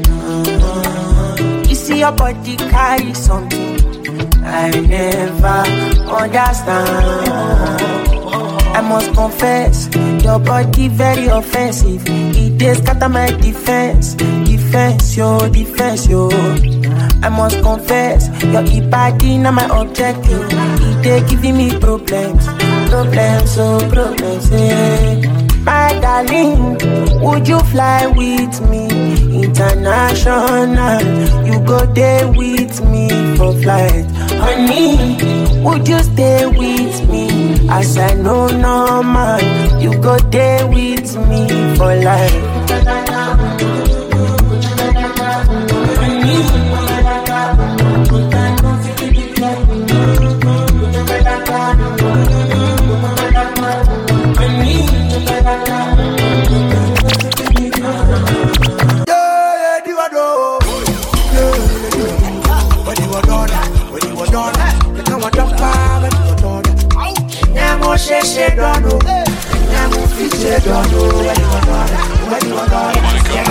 You see your body carry something I never understand. I must confess, your body very offensive. It is scatter my defense, defense, yo, defense, yo. I must confess, your body not my objective. It is giving me problems, problems, oh problems, eh. My darling, would you fly with me international? You go there with me for flight, honey. Would you stay with me? As I know no man, you go there with me for life. She she don't know, I'm fit she don't know. When you want that, when you want that,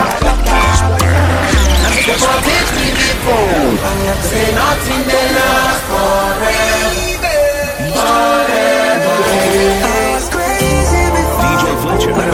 I'm just for this me before. I'm say nothing they last forever, forever. I was crazy before. D J Fletcher, the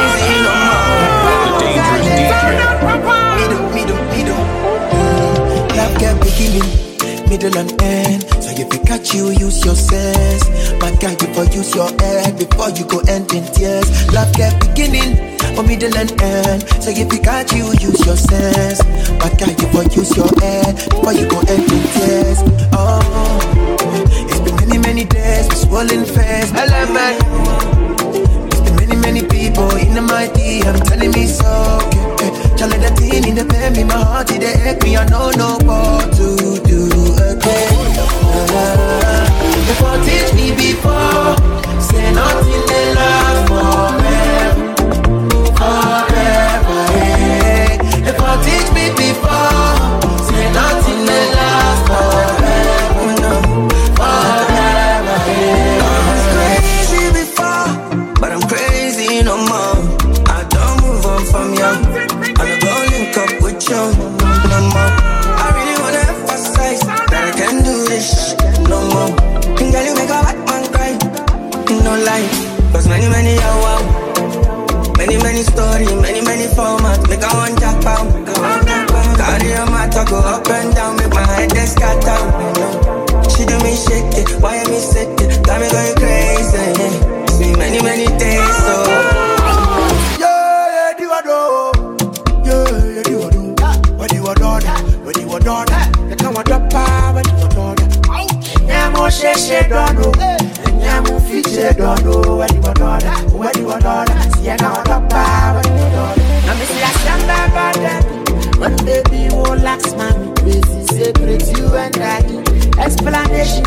dangerous D J. Middle, middle, middle. Love get beginning, middle and end. So if you catch you, use your sense. My guy, before use your head, before you go end in tears. Love get beginning, or middle and end. So if you catch you, use your sense. My guy, before use your head, before you go end in tears. Oh, it's been many, many days, with swollen face. Hello, man. It's been many, many people in the mighty, I'm telling me so. Okay, tell that thing in the pen, me my heart, it ache me, I know no what to do again. Before teach me before, say nothing they last forever, forever. Hey. Before teach me before, say nothing they last forever, no, forever. Hey. I was crazy before, but I'm crazy no more. I don't move on from you, I don't link up with you no more. I really wanna emphasize that I can do this no more. Girl, you make a bad man cry, no lie. Cause many, many are wow. Many, many stories, many, many formats. Make a one jack pound. Carry a matter, go up and down. Make my head just scatter. She do me shake it, why me sick it? Got me going crazy, yeah. See many, many days, so yeah, yeah, do I do? Yeah, yeah, do I do? What do you do? What do you do? You come on, drop power, what do you do? Nyamo she she don't know, nyamo fit she don't know. When you want that, when you want that, see I got the power. Now me see I stand by by them. When baby won't lax, man, crazy secret you and I. Explanation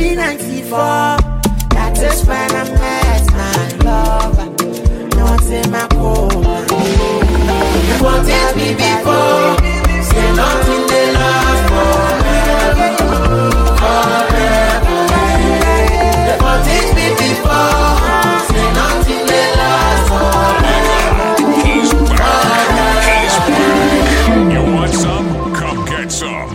nineteen ninety-four. That is when I met my lover. No one say my home. You wanted me before. Say nothing they last forever. Forever. You wanted me before. Say nothing they last forever. He's back. He's back. You want some? Come get some.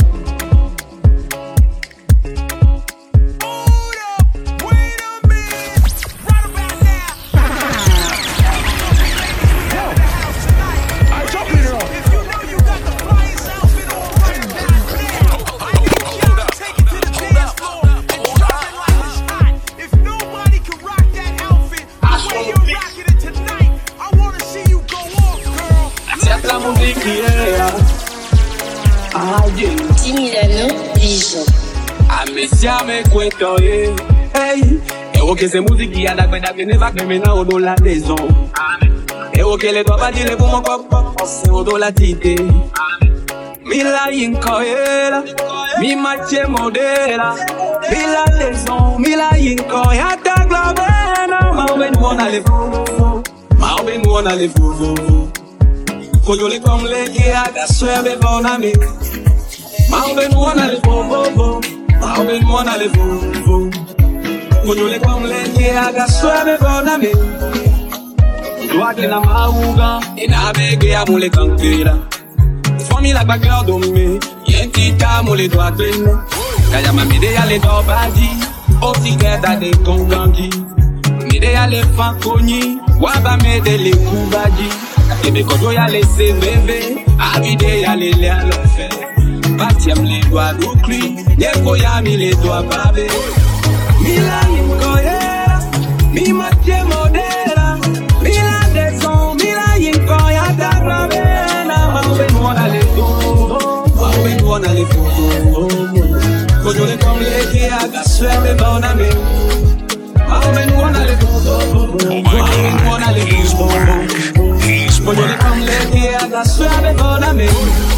Me cuento, yeah. Hey, evo que se musiquilla da cuenta que ne va que me na odo la maison. Evo que le doit pas dire pour mon corps, c'est odo la tite. Mi la incoela, mi mache modela, mi la maison, mi la incoela ta globena. Ma ben wona le fou, ma ben wona le fou. Koyo le comme le kia da suave bonami. Ma ben wona le fou. I've been one of the foo. When you come let me, I got swear on me. Walking a mauga, in a big amule campira. For me like background on me, Yankee Tamule do a train. Kayama Midea le do badi, O together they come gangi. Midea le fanconi, Waba mede le kubaji. Ebe koto ya le se bebe, Abide ya le le alofe. Batiam les doigts d'Oukli, Yeko ya mi les doigts babé. Mila yinkoyera, mi matye modera. Mila deson, mila yinkoya ta gravena. Mauben mwana le do, mauben mwana le do. Kojo le kom le ki aga swebe boname. Mauben mwana le do, mauben mwana le do. Kojo le kom le ki aga swebe boname.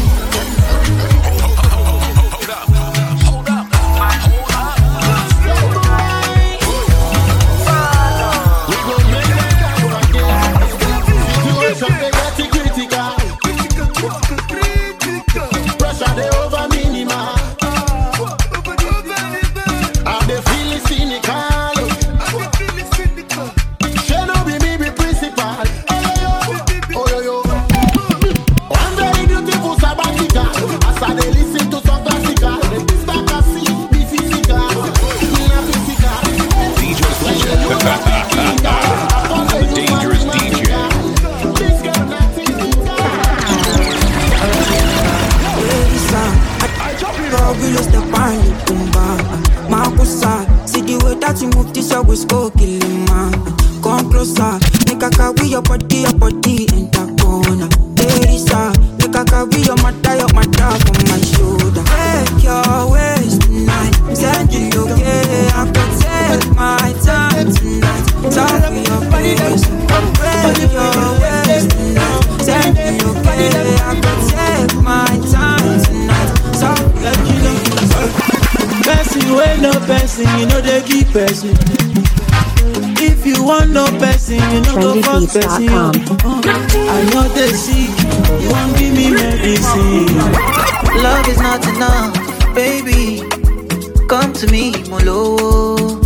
If you want no person, you know go for person. I know they sick, you won't give me medicine. Love is not enough, baby. Come to me, Molo.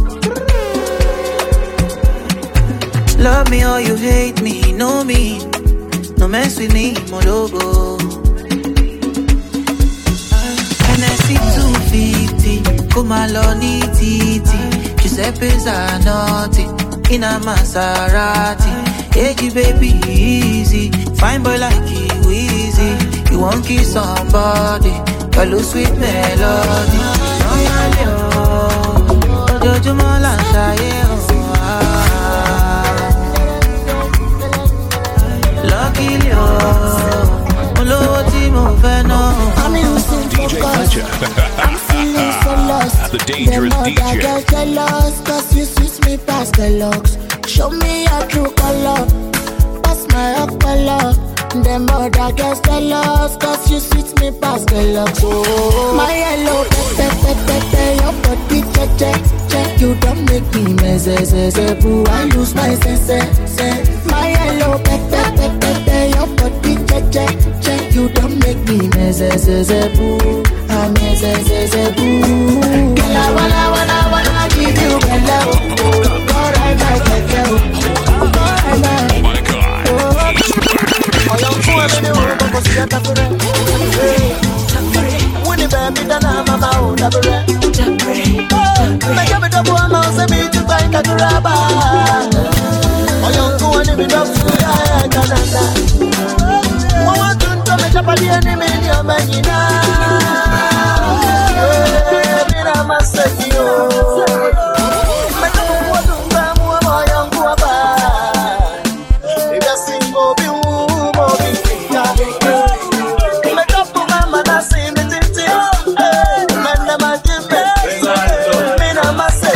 Love me or you hate me, know me. No mess with me, Mologo. N S C two fifty, come along, titi. Giuseppe Zanotti, in a Maserati. Hey, baby, easy. Fine boy like you, easy. You won't kiss somebody, a little sweet melody. Lucky I'm losing focus. I'm feeling so lost. The dangerous D J. Get jealous, cause you switch me past the locks. Show me your true color. Pass my up color. Them other girls jealous, cause you switch me past the locks. Oh, my yellow pepe pepe pepe, your body cheche. You don't make me mess, boo. I lose my sense, my yellow pepe, pepe, pepe, your body, che, che, che. You don't make me mess, boo. I'm mess, boo. Girl, I wanna, wanna, wanna give you hello. God, I like hello. Oh my God. Oh, young fool, I'm in the room, but see that for them. When the baby done, I'm a mouth, I'm a red. Make up a double amount of me to find a grabber. Oh, young fool, I'm in the room, I can't. I want to make up a the enemy in your man, you know. I must say, you. Make up a water, I'm a young fool, if you sing, oh, be woo, oh, be make up to my man, I see me, titi. Man, I'm a gimme. Me, I must say,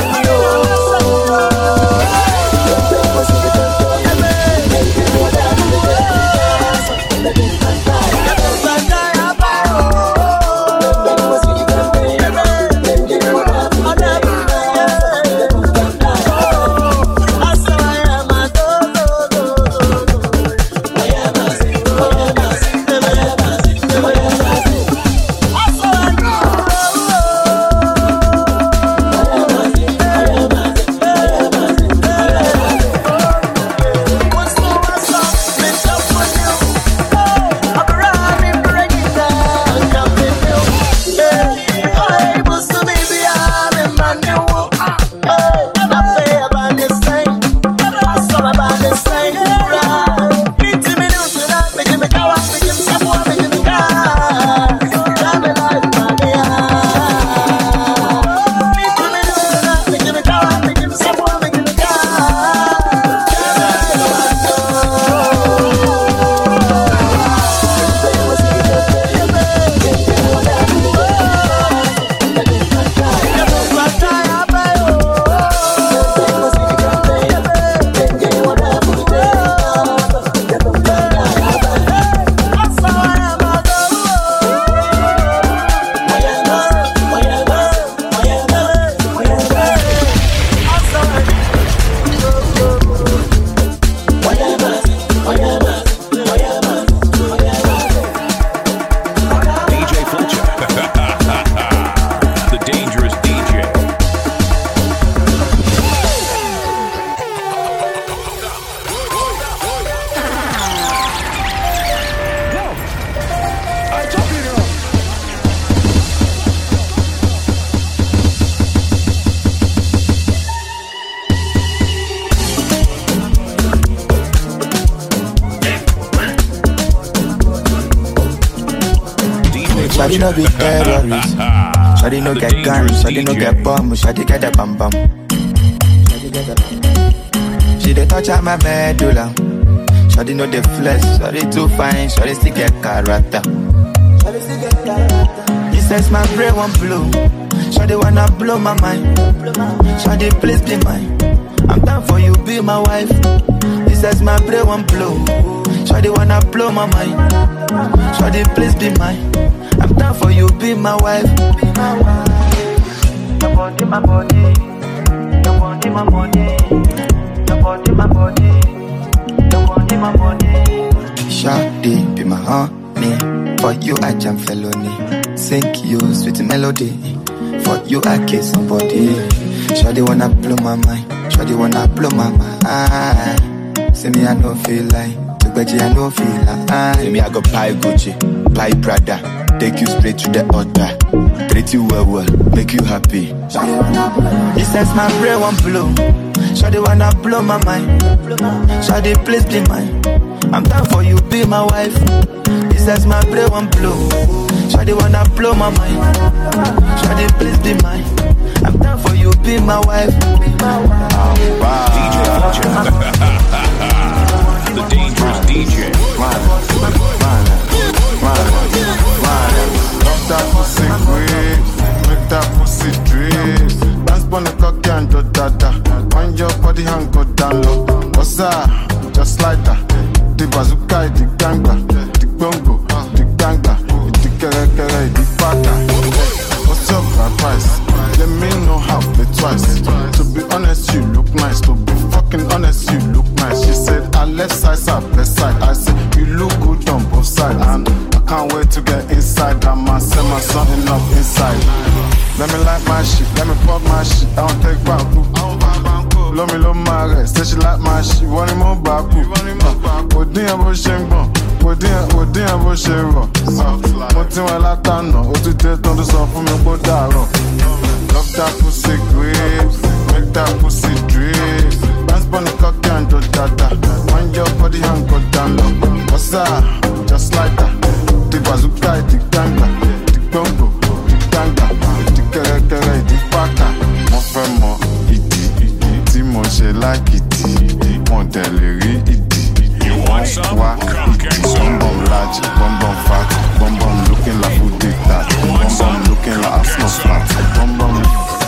Shawty no be terrorist. Shawty no get guns. Shawty no get bombs. Shawty get the bam bam. She dey touch at my medulla. Shawty no dey flex. Shawty too fine. Shawty still get character. He says my brain won't blow. Shawty wanna blow my mind. Shawty please be mine. I'm down for you, be my wife. He says my brain won't blow. Shawty wanna blow my mind. Shawty please be mine. I'm down for you, be my wife. Be my wife. Your body, my body. Your body, my body. Your body, my body. Your body, my body. Shawty, be my honey. For you, I jam felony. Sink you, sweet melody. For you, I kiss somebody. Shawty wanna blow my mind. Shawty wanna blow my mind. See me, I no feel like. To bet you, I no feel like. See me, I go buy Gucci, buy Prada. Take you straight to the altar. Treat you well, well, make you happy. He says my brain won't blow. Shawty wanna blow my mind. Shawty please be mine. I'm down for you, be my wife. He says my brain won't blow. Shawty wanna blow my mind. Shawty please be mine. I'm down for you, be my wife. Be my wife. Oh, wow. D J Fletcher. The dangerous D J. Love that pussy quick, make that pussy drip. Dance on the cocky and do dada. Wind your body and go down low. What's that? Just like that. The bazooka, the gangba, the bongo, the gangba, the kere kere, the baka. What's up, my price? Let me know how play twice. To honest, you look nice. To be fucking honest, you look nice. She said, I left side, side, left side. I said, you look good on both sides. And I can't wait to get inside. That man send my something up inside. Let me like my shit, let me pop my shit. I don't take back. Love me, love my rest. Say she like my shit, want him on back. Odi and bo sheng bon, odi and odi and bo sheng ro. Mo ti wọn látànà, ó ti dé tán tó sọ fún mi kó dàrọ̀. Love that pussy grapes, make that pussy drip. Dance on the cocky and do dada. Wind your body and go down low. What's that? Just like that. The bazooka, the ganga, the gongo, the ganga, the kere kere, the paka. Mo fẹ́ mọ ìdí, tí mo ṣe like ìdí. Mo dẹ̀ lè rí ìdí. Wá ìdí. Bum bum large, bum bum fat, bum bum looking like who did that. Bum bum looking like Arsenal flat. Bum bum.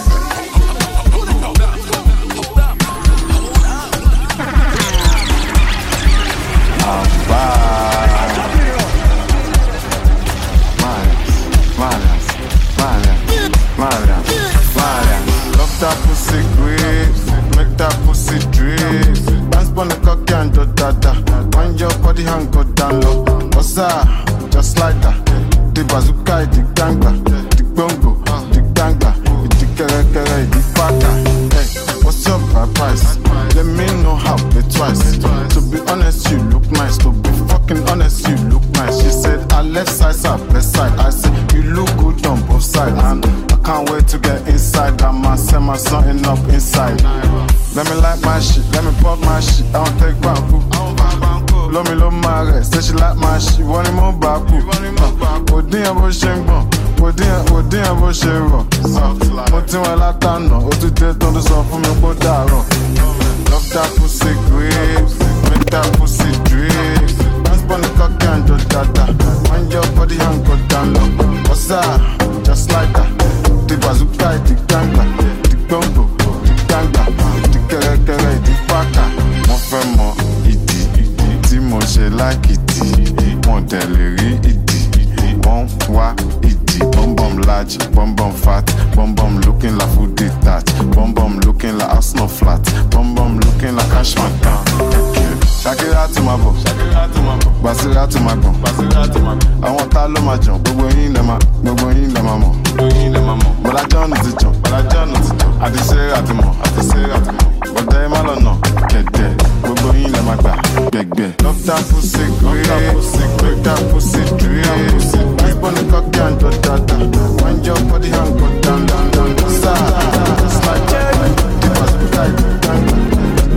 That pussy grapes, make that pussy drip. Dance on the cocky and do dada. Wind your body and go down low. What's that? Just like that. The bazooka, the ganga, the gongo, the ganga, the kere kere, the paka. Hey, what's your price? Let me know how pay twice. To be honest, you look nice. To be fucking honest, you look nice. She said, I left side, side, left side. I said, you look good on both sides. And can't wait to get inside. That man send my something up inside. Let me like my shit, let me pop my shit. I don't take back. Love me, love my rest. Say she like my shit, want him on back. Odi and bo sheng bon, odi and odi and bo sheng ro. Mo ti wọn látànà, ó ti dé tán tó sọ fún mi kó dàrọ̀. Love that pussy grapes, make that pussy drip. Dance on the cocky and do dada. Wind your body and go down low. What's that? Just like that. The bazooka, the ganga, the gongo, the ganga, the kere kere, the paka. Mo fẹ́ mọ ìdí, tí mo ṣe like ìdí. Mo dẹ̀ lè rí ìdí. Wọ́n wá ìdí. Bum bum large, bum bum fat, bum bum looking like who did that. Bum bum looking like Arsenal flat. Bum bum looking like Ashman Town. Shakira to my bo, Basira to my bo. I want all of my jump, gbogbo yín lẹ ma, gbogbo yín lẹ ma mọ̀. Bọ́lá John ti jọ, Bọ́lá John ti jọ. Àti ṣe àti mọ̀, àti ṣe àti mọ̀. Bọ̀dá ẹ má lọ́nà, kẹ̀kẹ́, gbogbo yín lẹ ma gbà, gbẹ̀gbẹ̀. Love that pussy grapes, make that pussy drip. Nice bunny cocky and do dada. Wind your body and go down, down, down, down. Just like that, the bazooka, the ganga.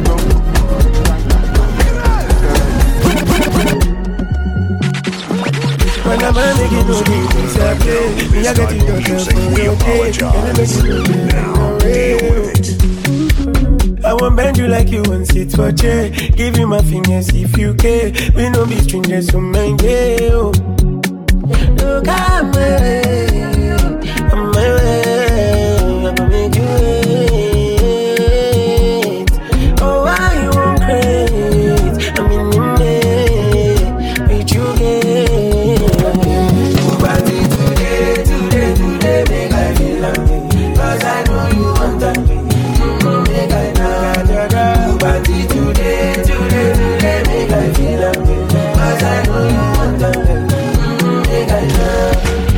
When I'm a make it no difference, I play. Me I get it done, we apologize. Now deal with it. I won't bend you like you want sit for chair. Give you my fingers if you care. We no be strangers, so man, yeah. Look at me, I'm my way. I'ma make you wait. Oh, I won't craze. I'm in the way with you, get. Today, today, today, make I feel like me. Cause I know you want that me. Make I know. Party today, today, today, make I feel like me. Cause I know you want that me. Make I know.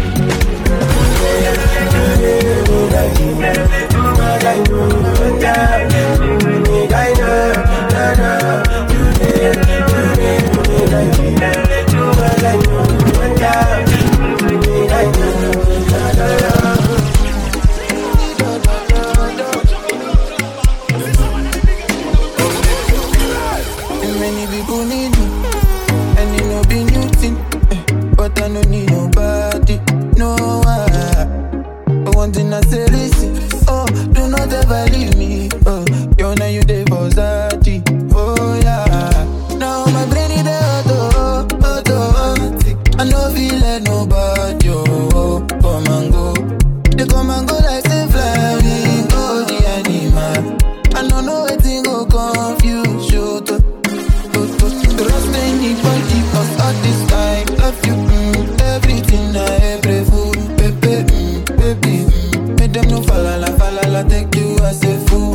Cause I know you want that. Make I know. Today, today, make I feel like me. Cause I know you want that. Many people need me, and it no be new thing, but I don't need nobody, no one. But one thing I say, listen, oh, do not ever leave me, oh, you know you there for Zati, oh yeah. Now my brain is auto, automatic, I no feel like nobody, oh, come and go, they come and go like say flying, go the animal, I don't know what thing go confuse you, to, to, to, trust anybody, cause all this time, love you, mm, everything I ever fool, baby, mm, baby, mm, make them no falala, falala, take you as a fool.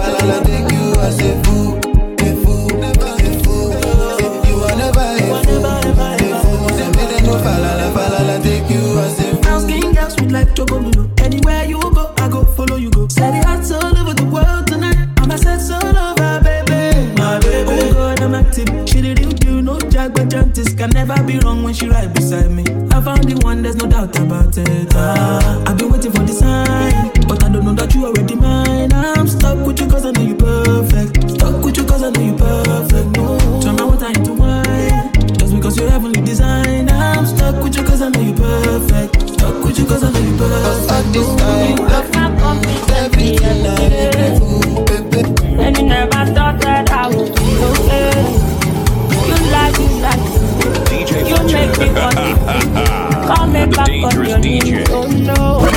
falala, take you as a fool, a fool, a fool. You are never a fool, a fool. Say me they no falala, falala, take you as a fool. Brown skin girl, sweet like chocolate. Anywhere you go, I go follow you go. Set it hearts all over the world tonight. I'm a sex all over, baby, my baby. Oh God, I'm active. She didn't do no jack, but Jantis can never be wrong when she right beside me. I found the one, there's no doubt about it. Ah, I've been waiting for the sign, but I don't know that you already mine. I'm stuck with you cause I know you perfect. Stuck with you cause I know you perfect. No, turn my water into wine, just because you're heavenly designed. I'm stuck with you cause I know you perfect. Stuck with you cause I know you perfect. At this time, love everything I do, baby. And you never thought that I would be okay. You like, you like, you make me want to call me back on your knees. Oh no.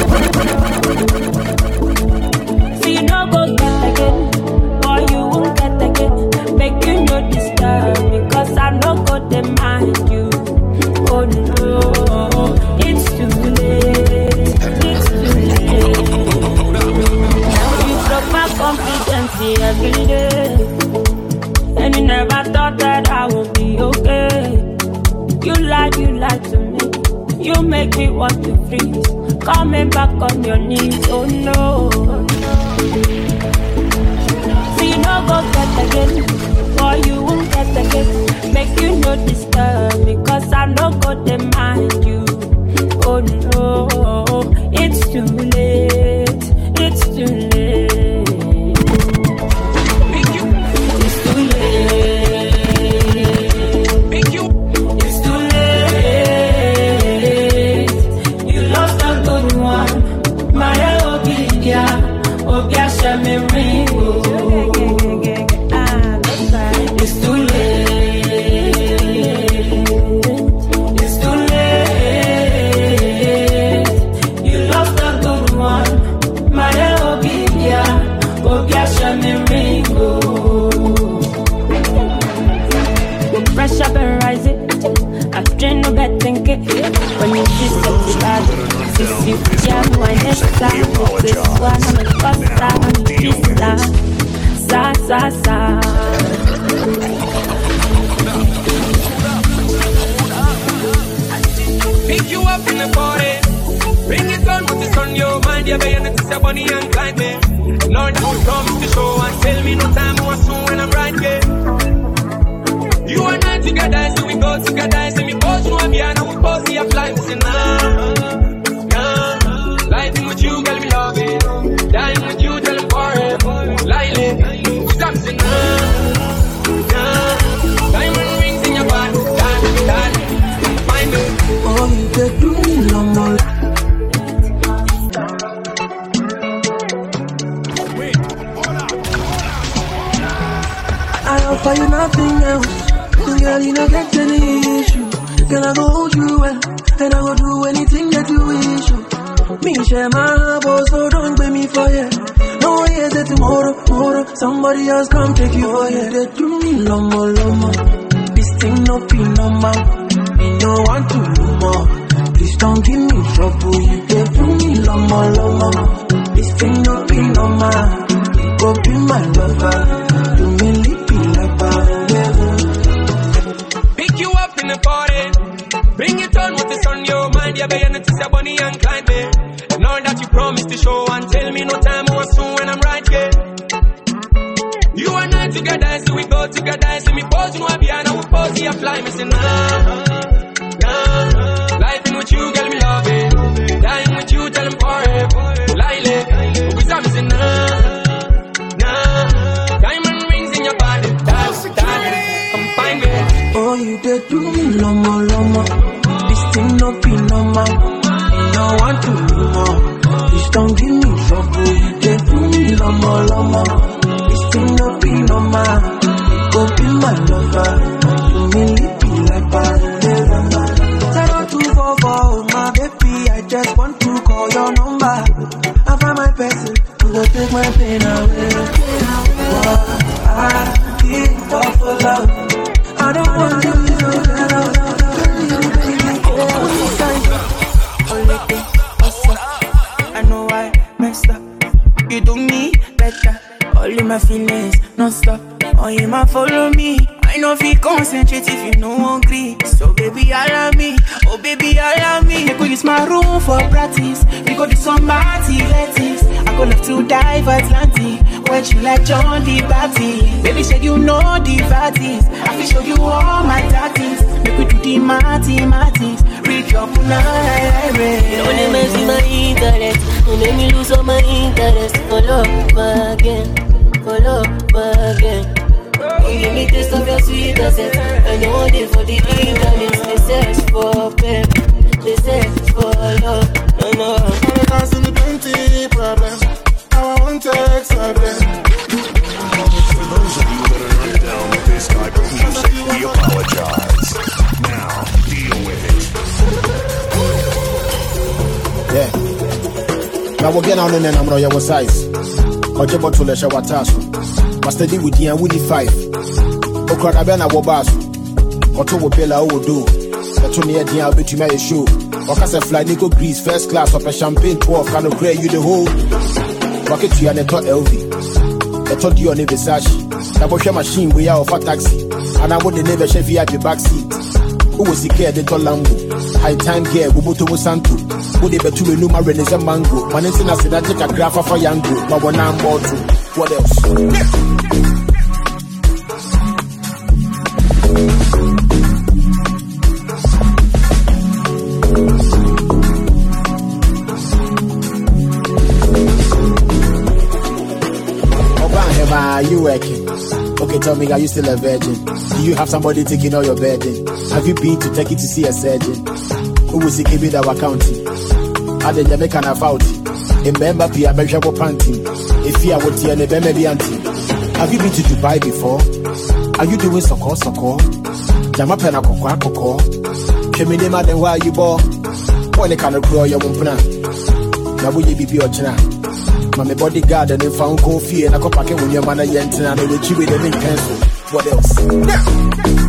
See you no go get again, or you won't get again. Make you know this time, because I no go demand you. Oh no, it's too late, it's too late. Now you broke my confidence every day, and you never thought that I would be okay. You lie, you lie to me. You make me want to freeze. Call me back on your knees. Oh no. See you no go get again, or you won't get again. Make you know this time, because I no go demand you. Oh no, it's too late. It's too late. It's too late. It's too late. It's too late. You lost a good one. My Obia, Obia Shamiringo. The pressure been rising. I train no bad thinking. When you see something bad, this you can wine it down. This one I'm a costa, this down. Sa sa sa. Pick you up in the party, bring it on with this on your mind. Yeah, baby, it's a Bonnie and Clyde, man. Lord, you promise to show and tell me no time or soon when I'm right here. You and I together, so we go together. So me both know I'm here, now we both see a fly. Listen, nah, nah. Lighting with you, girl, me love it. Dying with you, tell them forever. Lightly, stop saying nah, nah. Diamond rings in your body, darling, darling. Find me. Oh, you get to me, no more. I offer you nothing else. Girl, you don't get any issue. Girl, I go hold you well, and I go do anything that you wish you. Me share my heart, so don't blame me for you. No way is it tomorrow, tomorrow. Somebody else come take you for you. They do me lomo, lomo. This thing no be normal. Me no want to do more. Please don't give me trouble. You they do me lomo, lomo. This thing no be normal. You go be my lover. Do me lippy lover. You up in the party, bring it on with this on your mind. Yeah, baby, it's a Bonnie and Clyde, babe. And all that you promised to show and tell me no time or soon when I'm right here. You and I together, so we go together. So me both know I'm here, now we both see a fly. Me say nah, nah. Life in with you, girl, me love it. Dying with you, tell them forever. Lily, we stop me say nah, nah. Diamond rings in your body, darling, darling. Come find me. Oh, you did do me lomo, lomo. This thing no be normal. Me no want to do more. Please don't give me trouble. You did do me lomo, lomo. This thing no be normal. You go be my lover. You me lippy like Bandera. zero two four four, oh my baby. I just want to call your number. I find my person who will take my pain away. What I did for love. I don't want to lose your love. I know I messed up. You do me better. Only my feelings, no stop. Oh, you might follow me. I know if you concentrate if you no hungry. So baby, allow me. Oh baby, allow me. Make we use my room for practice. We go do some activities. I go left to dive Atlantic. Where you like John the Baptist. Baby, say you know the parties. I will show you all my tactics. Make we do the mathematics. Read your punai. You don't let me see my interest. You make me lose all my interest. Call up again. Call up again. Don't give me taste of your sweet accent. I know they for the internet. They search for pep. They search for love. No, no. I'm causing the plenty problems. Now I won't take something. For those of you that are not down with this type of music, we apologize. Now, deal with it. Yeah. Now we're getting on in and I'm your size. Oje bottle le shower task. Master D with you with five. Okra bena wo bass. Oto wo pela wo do. Eto near dia betu me show. Okase fly Nico Grease first class of a champagne twelve can create you the whole. Rocket to an eto L V. Eto Dio ne Versace. Double share machine we are for taxi. And I would never share V I P back seat. Who was the care the Lambo? High time gear, Bubuto Santo. Who they betu me numa renese mango. Manentina said I take a graph for Yango. But when I'm bought to. What else? Are you working? Okay, tell me, are you still a virgin? Do you have somebody taking all your burden? Have you been to take it to see a surgeon? Who will see give our county? Are the Jamaican about? Remember, Pia Benjamin Panty. If you are what you are, maybe auntie. Have you been to Dubai before? Are you doing soko soko? Jamapena kokwa koko. Keminema then why you bought? When they can't grow your mumpuna. Now will you be your china? My bodyguard and if found coffee and I go back when your man yent and I will chew with them in pencil. What else?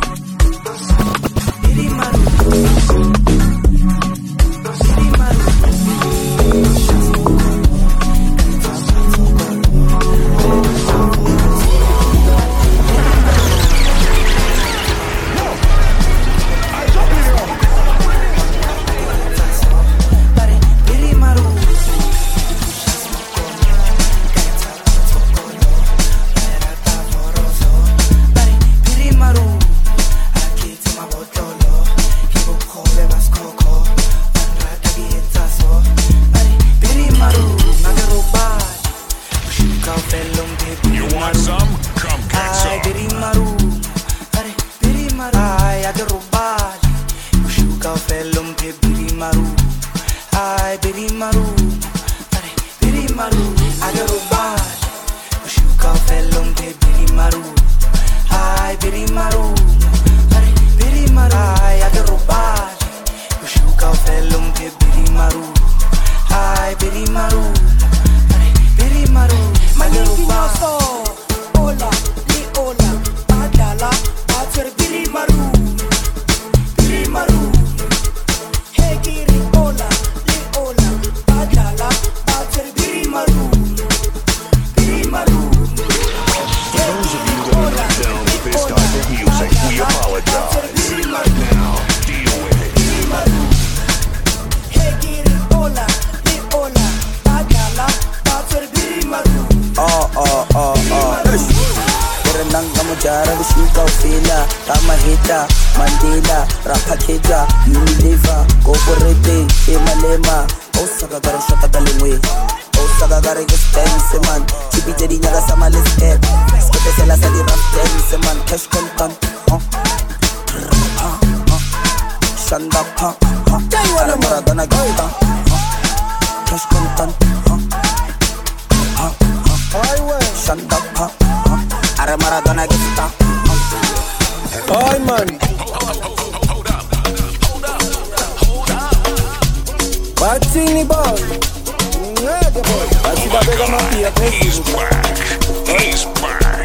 He's back. He's back.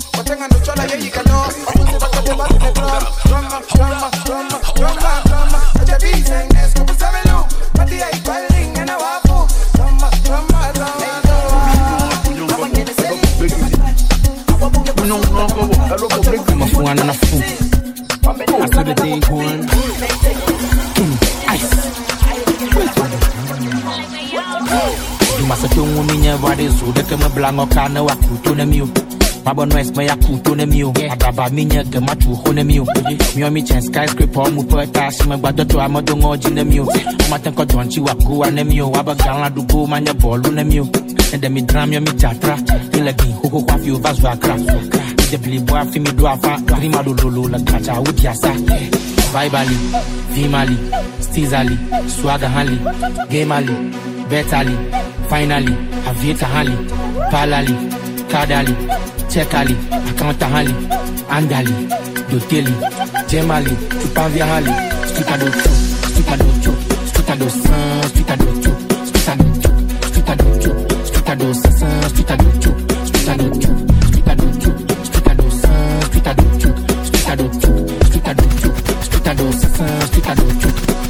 but tenga no chola yeah you can know. Open the back of the back in the drum, drumma, drumma, drumma, drumma, drumma. H B saying this, come to me now. But the I calling and I wapo, drumma, drumma, drumma. No, no, no, I look for break my phone and a fool. I saw the day going. Ice. You must have told me what is so that I'm a blanco can know I could to the mule. Baba no es me ya kuto ne miu. Adaba minya ke matu ho ne miu. Mi o mi chen skyscraper mu pota si me gbado to amado ngoji ne miu. Ma ten ko donchi wa ku ne miu. Aba gala du go manya bolu ne miu. And then me drum mi jatra. Ile gi ho ho kwa fi over so akra. De bli boy fi mi do afa. Grima do lolo la kacha wuti asa. Vibali, Vimali, Stizali, Swagahali, Gamali, Betali, Finally, Avieta Hali, Palali, Kadali, Chekali, Akantahali, Andali, Doteli, Jemali, Tupanviahali, Stutado Chu, Stutado Chu, Stutado San, Stutado Chu, Stutado Chu, Stutado Chu, Stutado San, Stutado Chu, Stutado Chu, Stutado Chu, Stutado San, Stutado Chu, Stutado Chu, Stutado Chu, Stutado San, Stutado Chu.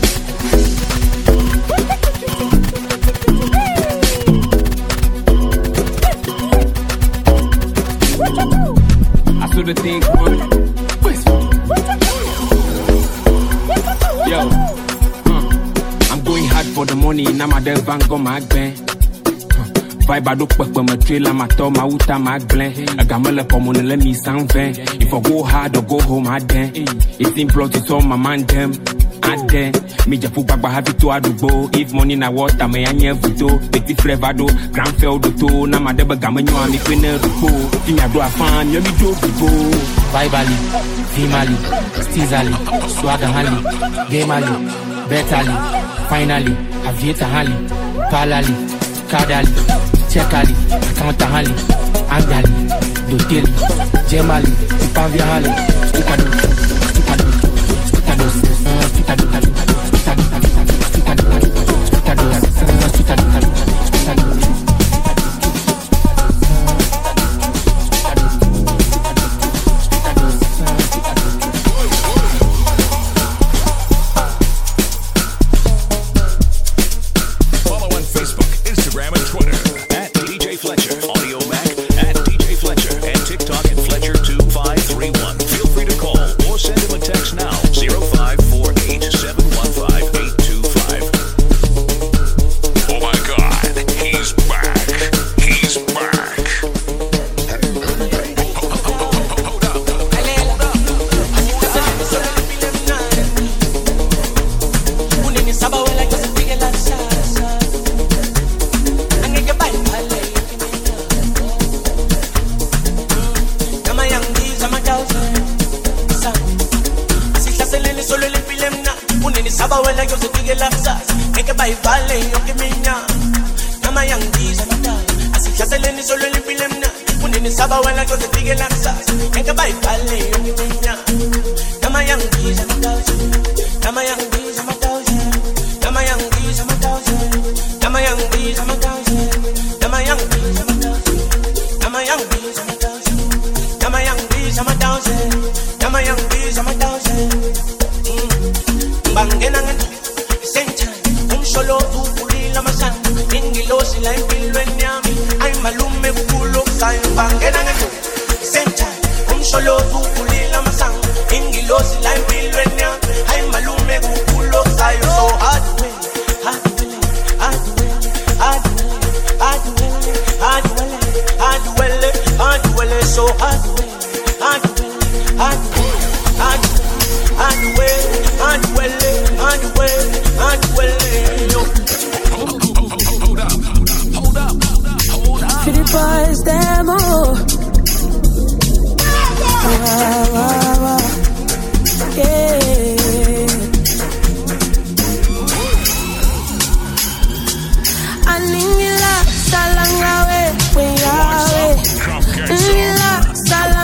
The thing, yo, uh, I'm going hard for the money. Now my dev bank on my bank. Vibe I do quick when my trailer, my top, my uta, my glen. I got my lap on let me sound van. If I go hard or go home, I then. It's in plot, it's all my man, them. I then. Me just put back, have it to Adubo. If money na water, me anya vudo. Petit frevado, grand fell do to. Na my deba gamanyo, I'm a queen of the pool. Think I do a fan, you me do go. Vibali, Vimali, Stizali, Swagahali, Gamali, Betali, Finally, Avieta Hali, Palali, Kadali, Chekali, Akantahali, Andali, Doteli, Jemali, Tupanviahali, Stutado, Stutado, Stutado, Stutado, Stutado, Salanga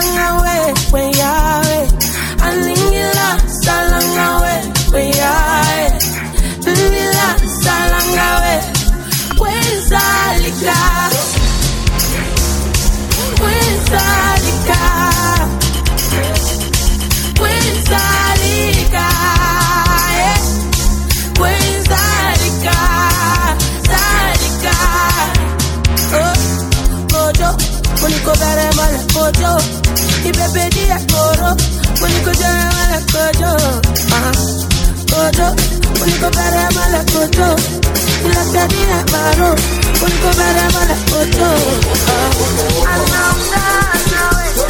steady like Baro. When go better, but I go to. And now, now, now,